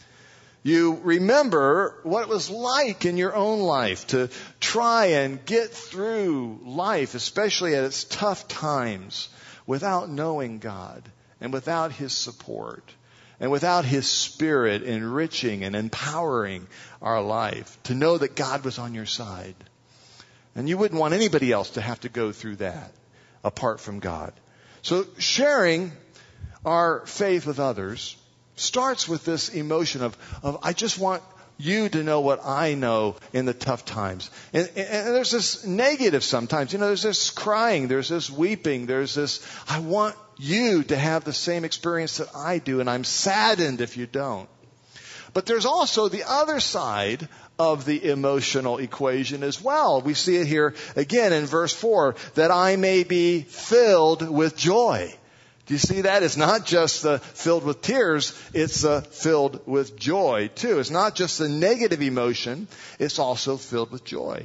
You remember what it was like in your own life to try and get through life, especially at its tough times, without knowing God and without His support and without His Spirit enriching and empowering our life, to know that God was on your side. And you wouldn't want anybody else to have to go through that apart from God. So sharing our faith with others starts with this emotion of I just want you to know what I know in the tough times. And there's this negative sometimes. There's this crying, there's this weeping, there's this, I want you to have the same experience that I do, and I'm saddened if you don't. But there's also the other side of the emotional equation as well. We see it here again in verse 4, that I may be filled with joy. Do you see that? It's not just filled with tears, it's filled with joy too. It's not just a negative emotion, it's also filled with joy.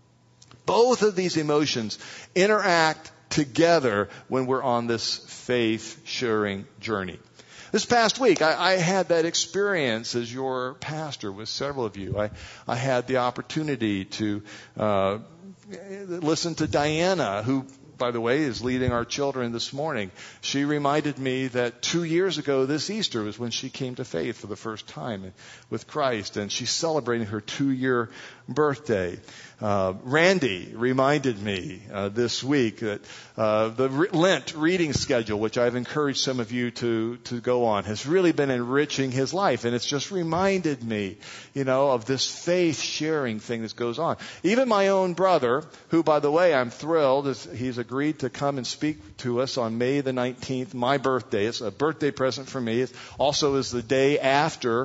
Both of these emotions interact together when we're on this faith-sharing journey. This past week, I had that experience as your pastor with several of you. I had the opportunity to listen to Diana, who, by the way, is leading our children this morning. She reminded me that 2 years ago this Easter was when she came to faith for the first time with Christ, and she's celebrating her 2-year birthday. Randy reminded me this week that the Lent reading schedule, which I've encouraged some of you to go on, has really been enriching his life. And it's just reminded me, of this faith-sharing thing that goes on. Even my own brother, who, by the way, I'm thrilled, he's agreed to come and speak to us on May the 19th, my birthday. It's a birthday present for me. It also is the day after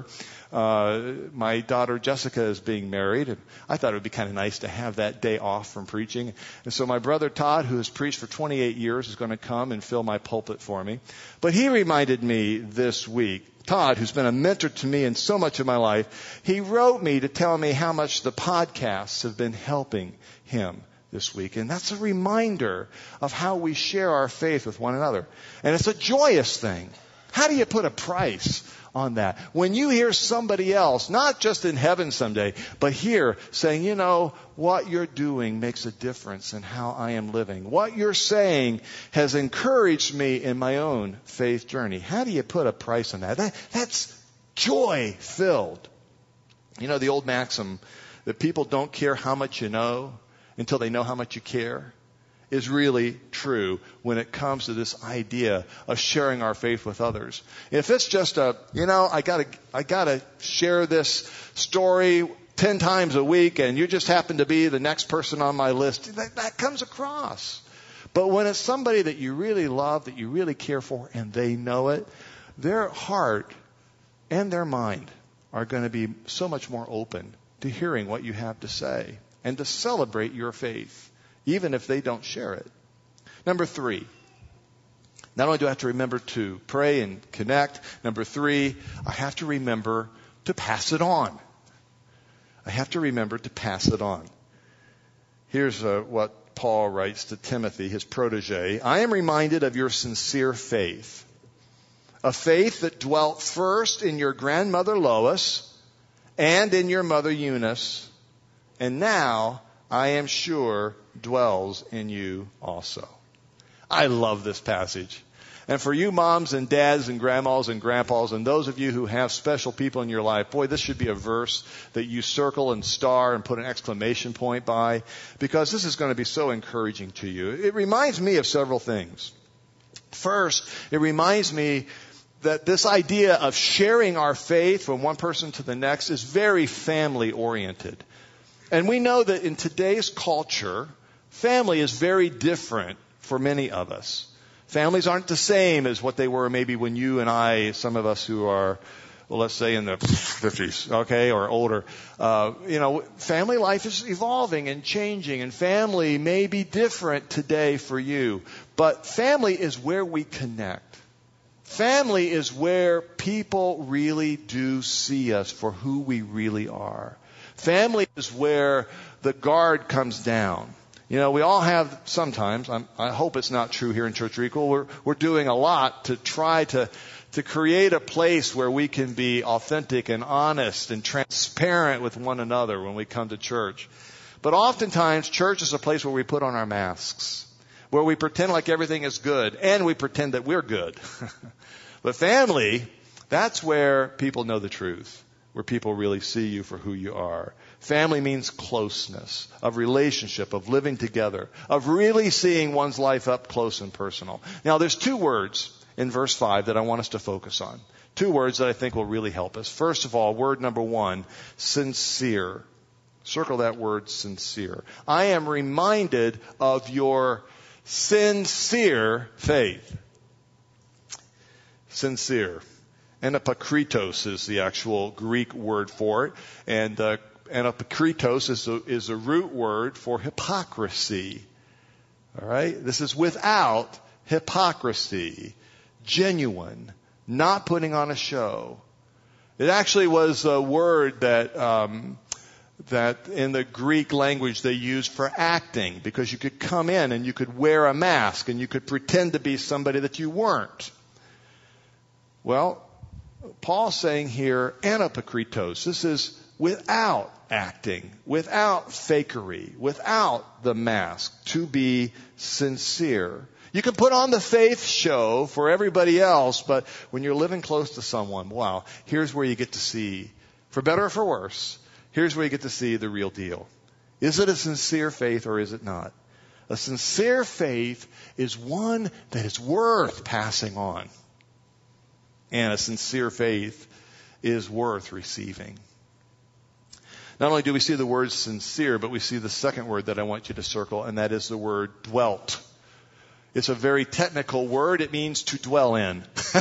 my daughter Jessica is being married, and I thought it would be kind of nice to have that day off from preaching. And so my brother Todd, who has preached for 28 years, is going to come and fill my pulpit for me. But he reminded me this week, Todd, who's been a mentor to me in so much of my life, he wrote me to tell me how much the podcasts have been helping him this week. And that's a reminder of how we share our faith with one another. And it's a joyous thing. How do you put a price on that? When you hear somebody else, not just in heaven someday, but here saying, what you're doing makes a difference in how I am living. What you're saying has encouraged me in my own faith journey. How do you put a price on that? That's joy-filled. The old maxim that people don't care how much you know until they know how much you care is really true when it comes to this idea of sharing our faith with others. If it's just I gotta share this story 10 times a week and you just happen to be the next person on my list, that comes across. But when it's somebody that you really love, that you really care for, and they know it, their heart and their mind are going to be so much more open to hearing what you have to say and to celebrate your faith, even if they don't share it. Number 3, not only do I have to remember to pray and connect, number 3, I have to remember to pass it on. I have to remember to pass it on. Here's what Paul writes to Timothy, his protege, I am reminded of your sincere faith, a faith that dwelt first in your grandmother Lois and in your mother Eunice, and now, I am sure, dwells in you also. I love this passage. And for you moms and dads and grandmas and grandpas and those of you who have special people in your life, boy, this should be a verse that you circle and star and put an exclamation point by, because this is going to be so encouraging to you. It reminds me of several things. First, it reminds me that this idea of sharing our faith from one person to the next is very family oriented. And we know that in today's culture, family is very different for many of us. Families aren't the same as what they were maybe when you and I, some of us who are, well, let's say in the 50s, okay, or older. Family life is evolving and changing, and family may be different today for you. But family is where we connect. Family is where people really do see us for who we really are. Family is where the guard comes down. We all have sometimes, I hope it's not true here in Church Equal, we're doing a lot to try to create a place where we can be authentic and honest and transparent with one another when we come to church. But oftentimes, church is a place where we put on our masks, where we pretend like everything is good, and we pretend that we're good. But family, that's where people know the truth, where people really see you for who you are. Family means closeness, of relationship, of living together, of really seeing one's life up close and personal. Now, there's two words in verse 5 that I want us to focus on. Two words that I think will really help us. First of all, word number 1, sincere. Circle that word, sincere. I am reminded of your sincere faith. Sincere. Anapokritos is the actual Greek word for it. And anapokritos is a root word for hypocrisy. All right? This is without hypocrisy. Genuine. Not putting on a show. It actually was a word that in the Greek language they used for acting, because you could come in and you could wear a mask and you could pretend to be somebody that you weren't. Well, Paul's saying here, anapokritos. This is without acting, without fakery, without the mask, to be sincere. You can put on the faith show for everybody else, but when you're living close to someone, wow, here's where you get to see, for better or for worse, here's where you get to see the real deal. Is it a sincere faith or is it not? A sincere faith is one that is worth passing on. And a sincere faith is worth receiving. Not only do we see the word sincere, but we see the second word that I want you to circle, and that is the word dwelt. It's a very technical word. It means to dwell in.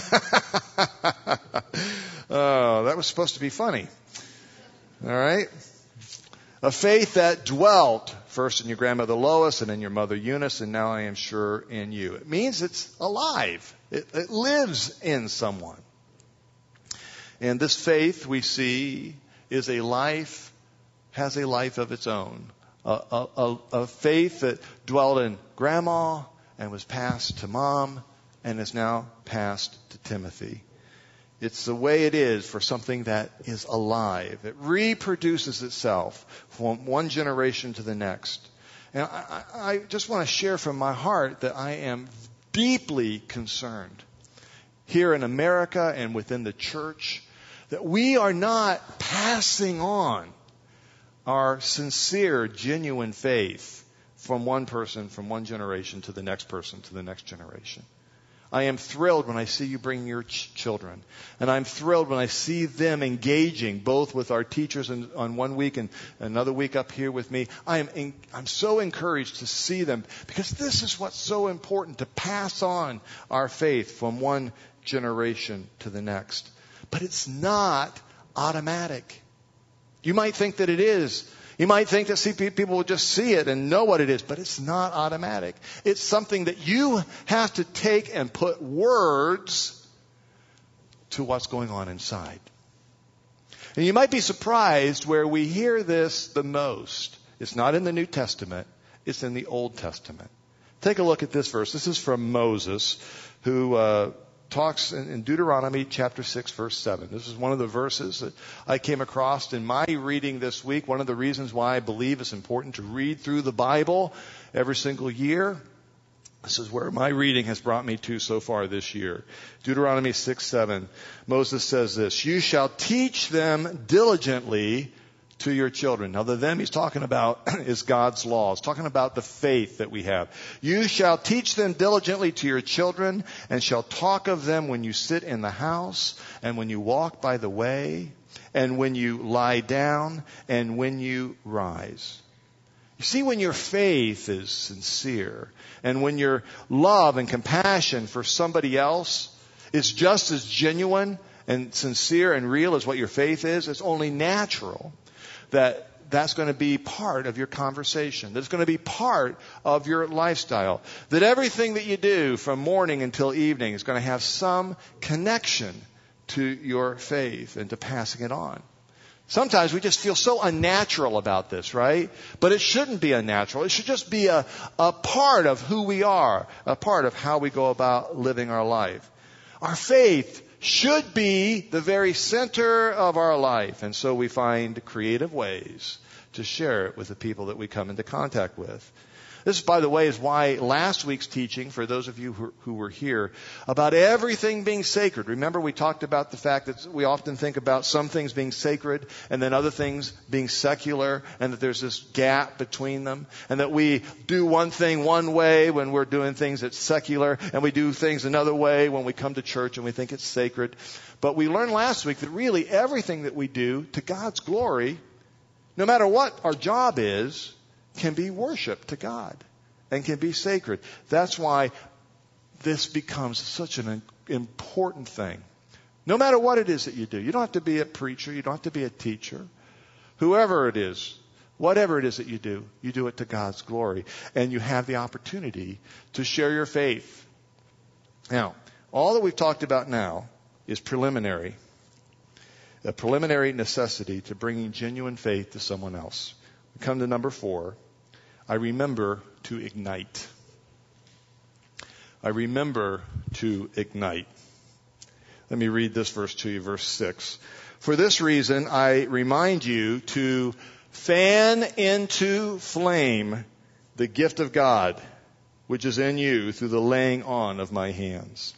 Oh, that was supposed to be funny. All right? A faith that dwelt first in your grandmother Lois and in your mother Eunice, and now I am sure in you. It means it's alive. It lives in someone. And this faith, we see, is a life, has a life of its own. A faith that dwelled in grandma and was passed to mom and is now passed to Timothy. It's the way it is for something that is alive. It reproduces itself from one generation to the next. And I just want to share from my heart that I am deeply concerned here in America and within the church that we are not passing on our sincere, genuine faith from one person, from one generation to the next person, to the next generation. I am thrilled when I see you bring your children. And I'm thrilled when I see them engaging both with our teachers on one week and another week up here with me. I'm so encouraged to see them, because this is what's so important, to pass on our faith from one generation to the next. But it's not automatic. You might think that it is. You might think that people will just see it and know what it is, but it's not automatic. It's something that you have to take and put words to what's going on inside. And you might be surprised where we hear this the most. It's not in the New Testament. It's in the Old Testament. Take a look at this verse. This is from Moses, who talks in Deuteronomy chapter 6, verse 7. This is one of the verses that I came across in my reading this week. One of the reasons why I believe it's important to read through the Bible every single year. This is where my reading has brought me to so far this year. Deuteronomy 6, 7. Moses says this, "You shall teach them diligently to your children." Now the them he's talking about is God's laws, talking about the faith that we have. "You shall teach them diligently to your children, and shall talk of them when you sit in the house, and when you walk by the way, and when you lie down, and when you rise." You see, when your faith is sincere, and when your love and compassion for somebody else is just as genuine and sincere and real as what your faith is, it's only natural that that's going to be part of your conversation. That's going to be part of your lifestyle. That everything that you do from morning until evening is going to have some connection to your faith and to passing it on. Sometimes we just feel so unnatural about this, right? But it shouldn't be unnatural. It should just be a part of who we are, a part of how we go about living our life. Our faith should be the very center of our life. And so we find creative ways to share it with the people that we come into contact with. This, by the way, is why last week's teaching, for those of you who were here, about everything being sacred. Remember, we talked about the fact that we often think about some things being sacred and then other things being secular, and that there's this gap between them, and that we do one thing one way when we're doing things that's secular, and we do things another way when we come to church and we think it's sacred. But we learned last week that really everything that we do to God's glory, no matter what our job is, can be worship to God and can be sacred. That's why this becomes such an important thing. No matter what it is that you do. You don't have to be a preacher. You don't have to be a teacher. Whoever it is, whatever it is that you do it to God's glory. And you have the opportunity to share your faith. Now, all that we've talked about now is preliminary. A preliminary necessity to bringing genuine faith to someone else. We come to number 4. I remember to ignite. I remember to ignite. Let me read this verse to you, verse 6. "For this reason, I remind you to fan into flame the gift of God, which is in you through the laying on of my hands."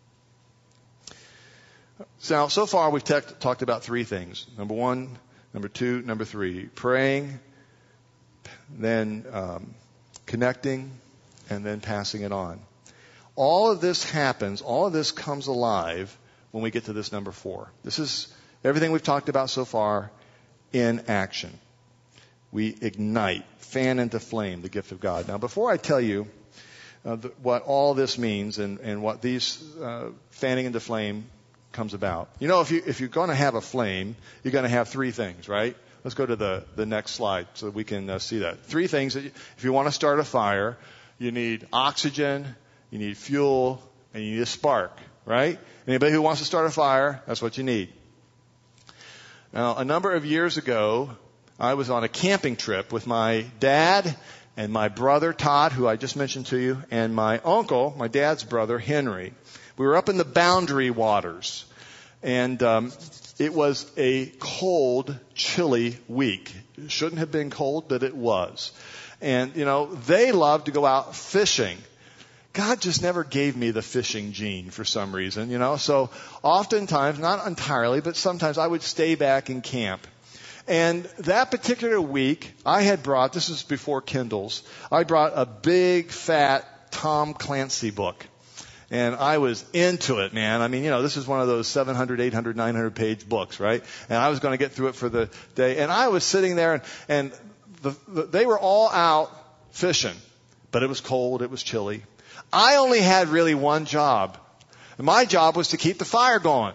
So far we've talked about 3 things. Number 1, number 2, number 3. Praying, then connecting, and then passing it on. All of this happens, all of this comes alive when we get to this number 4. This is everything we've talked about so far in action. We ignite, fan into flame the gift of God. Now, before I tell you what all this means and what these fanning into flame comes about. You know, if you're going to have a flame, you're going to have 3 things, right? Let's go to the next slide so that we can see that. 3 things. If you want to start a fire, you need oxygen, you need fuel, and you need a spark, right? Anybody who wants to start a fire, that's what you need. Now, a number of years ago, I was on a camping trip with my dad and my brother, Todd, who I just mentioned to you, and my uncle, my dad's brother, Henry. We were up in the Boundary Waters, and it was a cold, chilly week. It shouldn't have been cold, but it was. And, you know, they loved to go out fishing. God just never gave me the fishing gene for some reason, you know. So oftentimes, not entirely, but sometimes I would stay back in camp. And that particular week, I had brought, this is before Kindles, I brought a big, fat Tom Clancy book. And I was into it, man. I mean, you know, this is one of those 700, 800, 900 page books, right? And I was going to get through it for the day. And I was sitting there, and they were all out fishing. But it was cold, it was chilly. I only had really one job. And my job was to keep the fire going.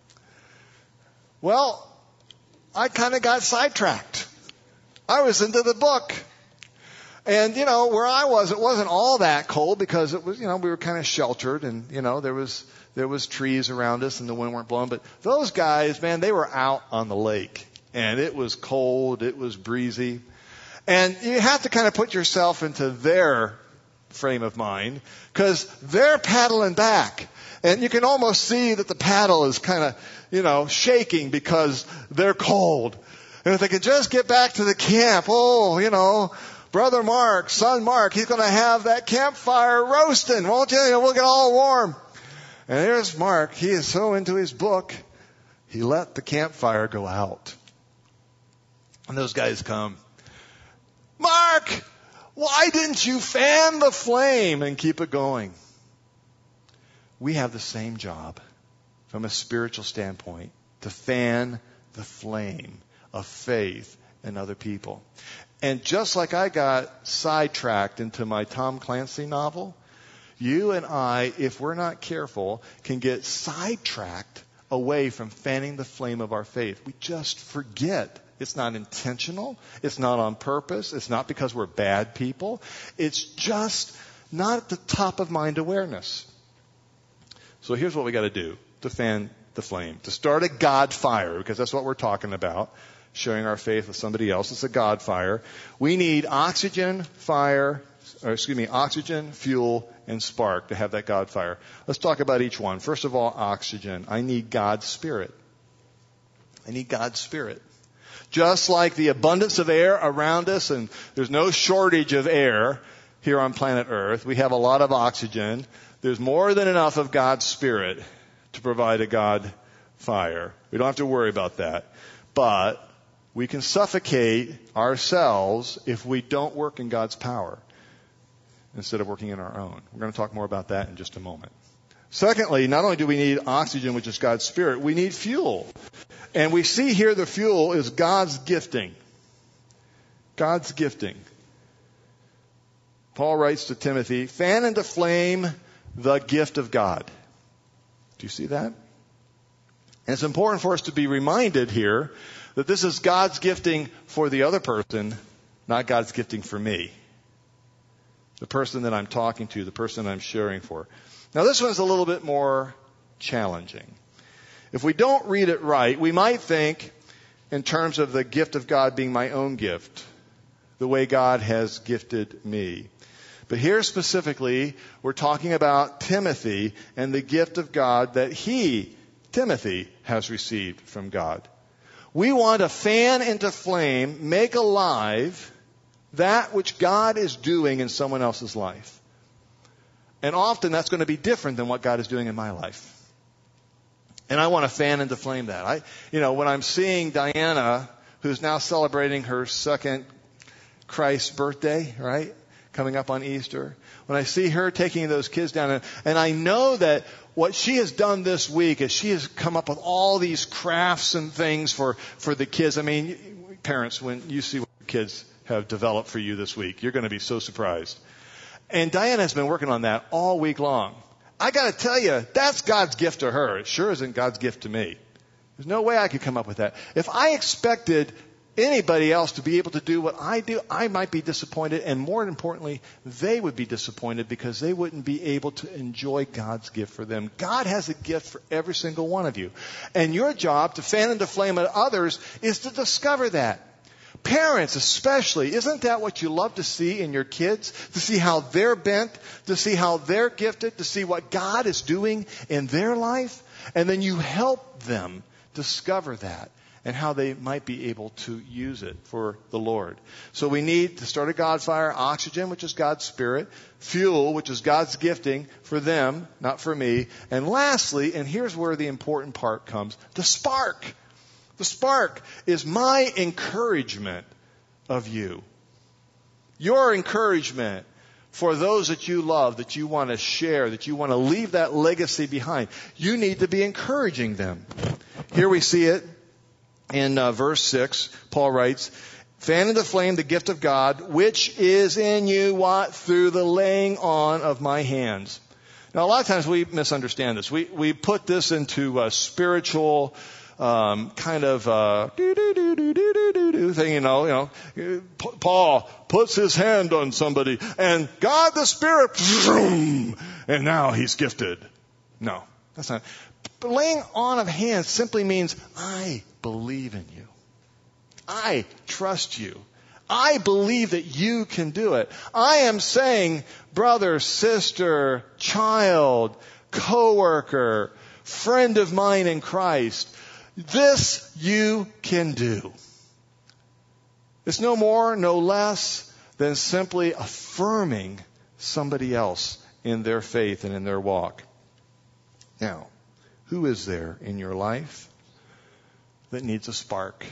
Well, I kind of got sidetracked. I was into the book. And, you know, where I was, it wasn't all that cold because it was, you know, we were kind of sheltered and, you know, there was trees around us and the wind weren't blowing. But those guys, man, they were out on the lake and it was cold. It was breezy. And you have to kind of put yourself into their frame of mind, because they're paddling back. And you can almost see that the paddle is kind of, shaking because they're cold. And if they could just get back to the camp, Brother Mark, son Mark, he's going to have that campfire roasting, won't you? We'll get all warm. And there's Mark. He is so into his book, he let the campfire go out. And those guys come. Mark, why didn't you fan the flame and keep it going? We have the same job from a spiritual standpoint, to fan the flame of faith in other people. And just like I got sidetracked into my Tom Clancy novel, you and I, if we're not careful, can get sidetracked away from fanning the flame of our faith. We just forget. It's not intentional. It's not on purpose. It's not because we're bad people. It's just not at the top of mind awareness. So here's what we got to do to fan the flame, to start a God fire, because that's what we're talking about, sharing our faith with somebody else. It's a God fire. We need oxygen, fuel, and spark to have that God fire. Let's talk about each one. First of all, oxygen. I need God's Spirit. I need God's Spirit. Just like the abundance of air around us, and there's no shortage of air here on planet Earth, we have a lot of oxygen. There's more than enough of God's Spirit to provide a God fire. We don't have to worry about that. But we can suffocate ourselves if we don't work in God's power instead of working in our own. We're going to talk more about that in just a moment. Secondly, not only do we need oxygen, which is God's Spirit, we need fuel. And we see here the fuel is God's gifting. God's gifting. Paul writes to Timothy, fan into flame the gift of God. Do you see that? And it's important for us to be reminded here that this is God's gifting for the other person, not God's gifting for me. The person that I'm talking to, the person I'm sharing for. Now this one's a little bit more challenging. If we don't read it right, we might think in terms of the gift of God being my own gift, the way God has gifted me. But here specifically, we're talking about Timothy and the gift of God that Timothy, has received from God. We want to fan into flame, make alive that which God is doing in someone else's life. And often that's going to be different than what God is doing in my life. And I want to fan into flame that. When I'm seeing Diana, who's now celebrating her second Christ birthday, right? Coming up on Easter. When I see her taking those kids down, and I know that what she has done this week is she has come up with all these crafts and things for the kids. I mean, parents, when you see what your kids have developed for you this week, you're going to be so surprised. And Diana has been working on that all week long. I got to tell you, that's God's gift to her. It sure isn't God's gift to me. There's no way I could come up with that. If I expected anybody else to be able to do what I do, I might be disappointed, and more importantly, they would be disappointed because they wouldn't be able to enjoy God's gift for them. God has a gift for every single one of you. And your job to fan into flame at others is to discover that. Parents especially, isn't that what you love to see in your kids? To see how they're bent, to see how they're gifted, to see what God is doing in their life, and then you help them discover that and how they might be able to use it for the Lord. So we need to start a God fire, oxygen, which is God's Spirit, fuel, which is God's gifting for them, not for me, and lastly, and here's where the important part comes, the spark. The spark is my encouragement of you. Your encouragement for those that you love, that you want to share, that you want to leave that legacy behind. You need to be encouraging them. Here we see it in verse 6. Paul writes, fan into flame the gift of God, which is in you, what? Through the laying on of my hands. Now, a lot of times we misunderstand this. We put this into a spiritual kind of thing, Paul puts his hand on somebody, and God the Spirit, and now he's gifted. No, that's not. But laying on of hands simply means I believe in you. I trust you. I believe that you can do it. I am saying, brother, sister, child, coworker, friend of mine in Christ, this you can do. It's no more, no less than simply affirming somebody else in their faith and in their walk. Now, who is there in your life that needs a spark?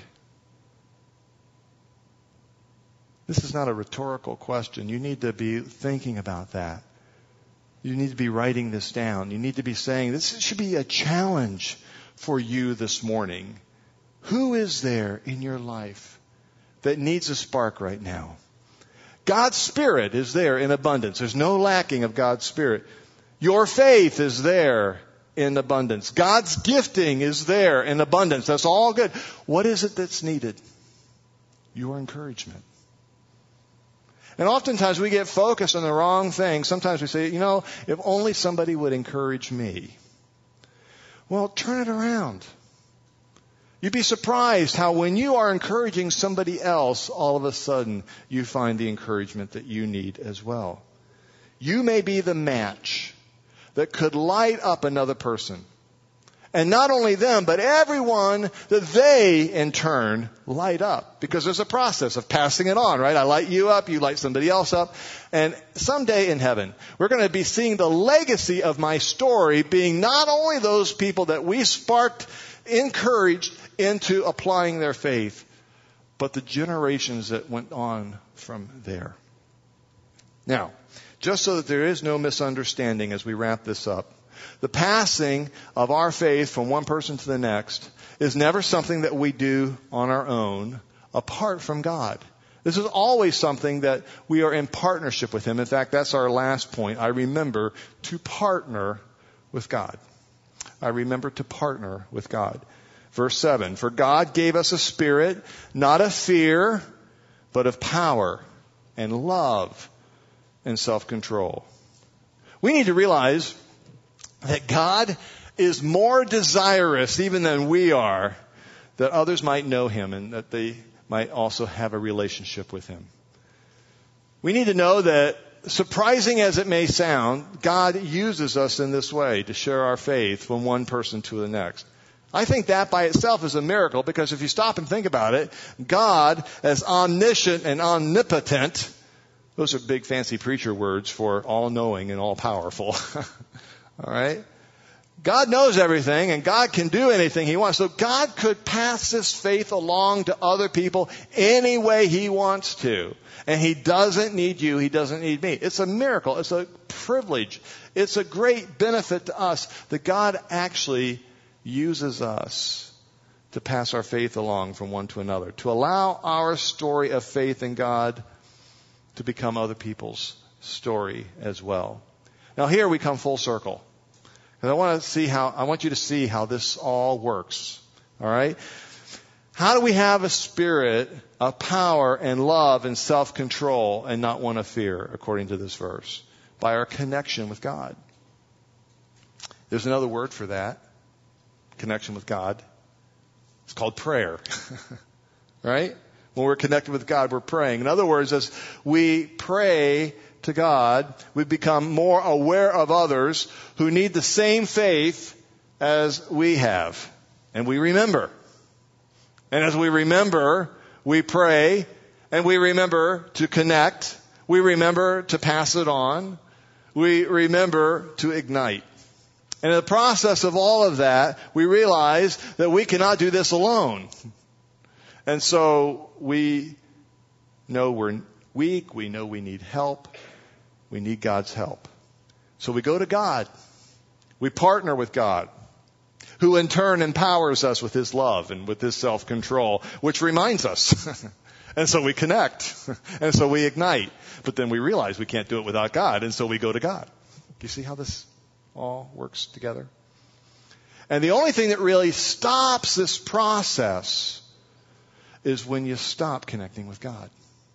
This is not a rhetorical question. You need to be thinking about that. You need to be writing this down. You need to be saying, this should be a challenge for you this morning. Who is there in your life that needs a spark right now? God's Spirit is there in abundance. There's no lacking of God's Spirit. Your faith is there in abundance. God's gifting is there in abundance. That's all good. What is it that's needed? Your encouragement. And oftentimes we get focused on the wrong thing. Sometimes we say, if only somebody would encourage me. Well, turn it around. You'd be surprised how when you are encouraging somebody else, all of a sudden you find the encouragement that you need as well. You may be the match that could light up another person. And not only them, but everyone that they, in turn, light up. Because there's a process of passing it on, right? I light you up, you light somebody else up. And someday in heaven, we're going to be seeing the legacy of my story being not only those people that we sparked, encouraged into applying their faith, but the generations that went on from there. Now, just so that there is no misunderstanding as we wrap this up, the passing of our faith from one person to the next is never something that we do on our own apart from God. This is always something that we are in partnership with Him. In fact, that's our last point. I remember to partner with God. I remember to partner with God. Verse 7, for God gave us a spirit, not of fear, but of power and love and self-control. We need to realize that God is more desirous even than we are that others might know Him and that they might also have a relationship with Him. We need to know that, surprising as it may sound, God uses us in this way to share our faith from one person to the next. I think that by itself is a miracle, because if you stop and think about it, God, as omniscient and omnipotent, those are big fancy preacher words for all-knowing and all-powerful. All right? God knows everything, and God can do anything He wants. So God could pass this faith along to other people any way He wants to. And He doesn't need you. He doesn't need me. It's a miracle. It's a privilege. It's a great benefit to us that God actually uses us to pass our faith along from one to another, to allow our story of faith in God to become other people's story as well. Now here we come full circle. And I want you to see how this all works. All right? How do we have a spirit of power and love and self-control and not one of fear, according to this verse? By our connection with God. There's another word for that. Connection with God. It's called prayer. Right? When we're connected with God, we're praying. In other words, as we pray to God, we become more aware of others who need the same faith as we have. And we remember. And as we remember, we pray, and we remember to connect. We remember to pass it on. We remember to ignite. And in the process of all of that, we realize that we cannot do this alone. And so we know we're weak. We know we need help. We need God's help. So we go to God. We partner with God, who in turn empowers us with His love and with His self-control, which reminds us. And so we connect. And so we ignite. But then we realize we can't do it without God. And so we go to God. Do you see how this all works together? And the only thing that really stops this process is when you stop connecting with God.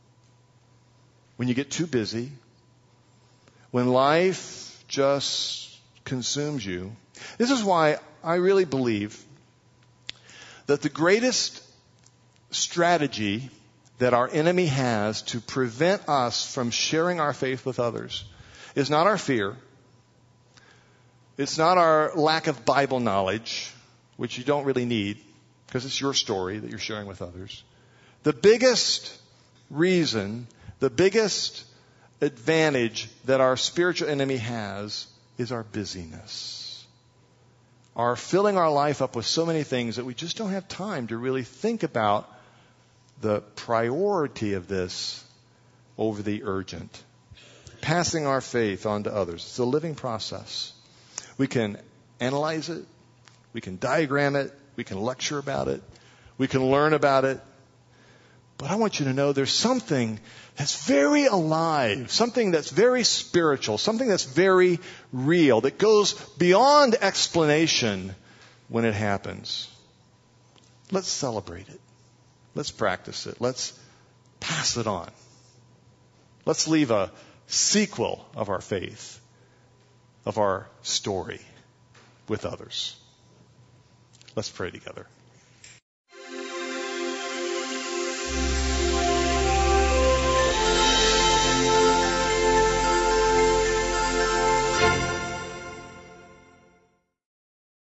When you get too busy. When life just consumes you. This is why I really believe that the greatest strategy that our enemy has to prevent us from sharing our faith with others is not our fear. It's not our lack of Bible knowledge, which you don't really need because it's your story that you're sharing with others. The biggest reason, the biggest advantage that our spiritual enemy has is our busyness. Our filling our life up with so many things that we just don't have time to really think about the priority of this over the urgent. Passing our faith on to others. It's a living process. We can analyze it. We can diagram it. We can lecture about it. We can learn about it. But I want you to know there's something that's very alive, something that's very spiritual, something that's very real, that goes beyond explanation when it happens. Let's celebrate it. Let's practice it. Let's pass it on. Let's leave a sequel of our faith, of our story with others. Let's pray together.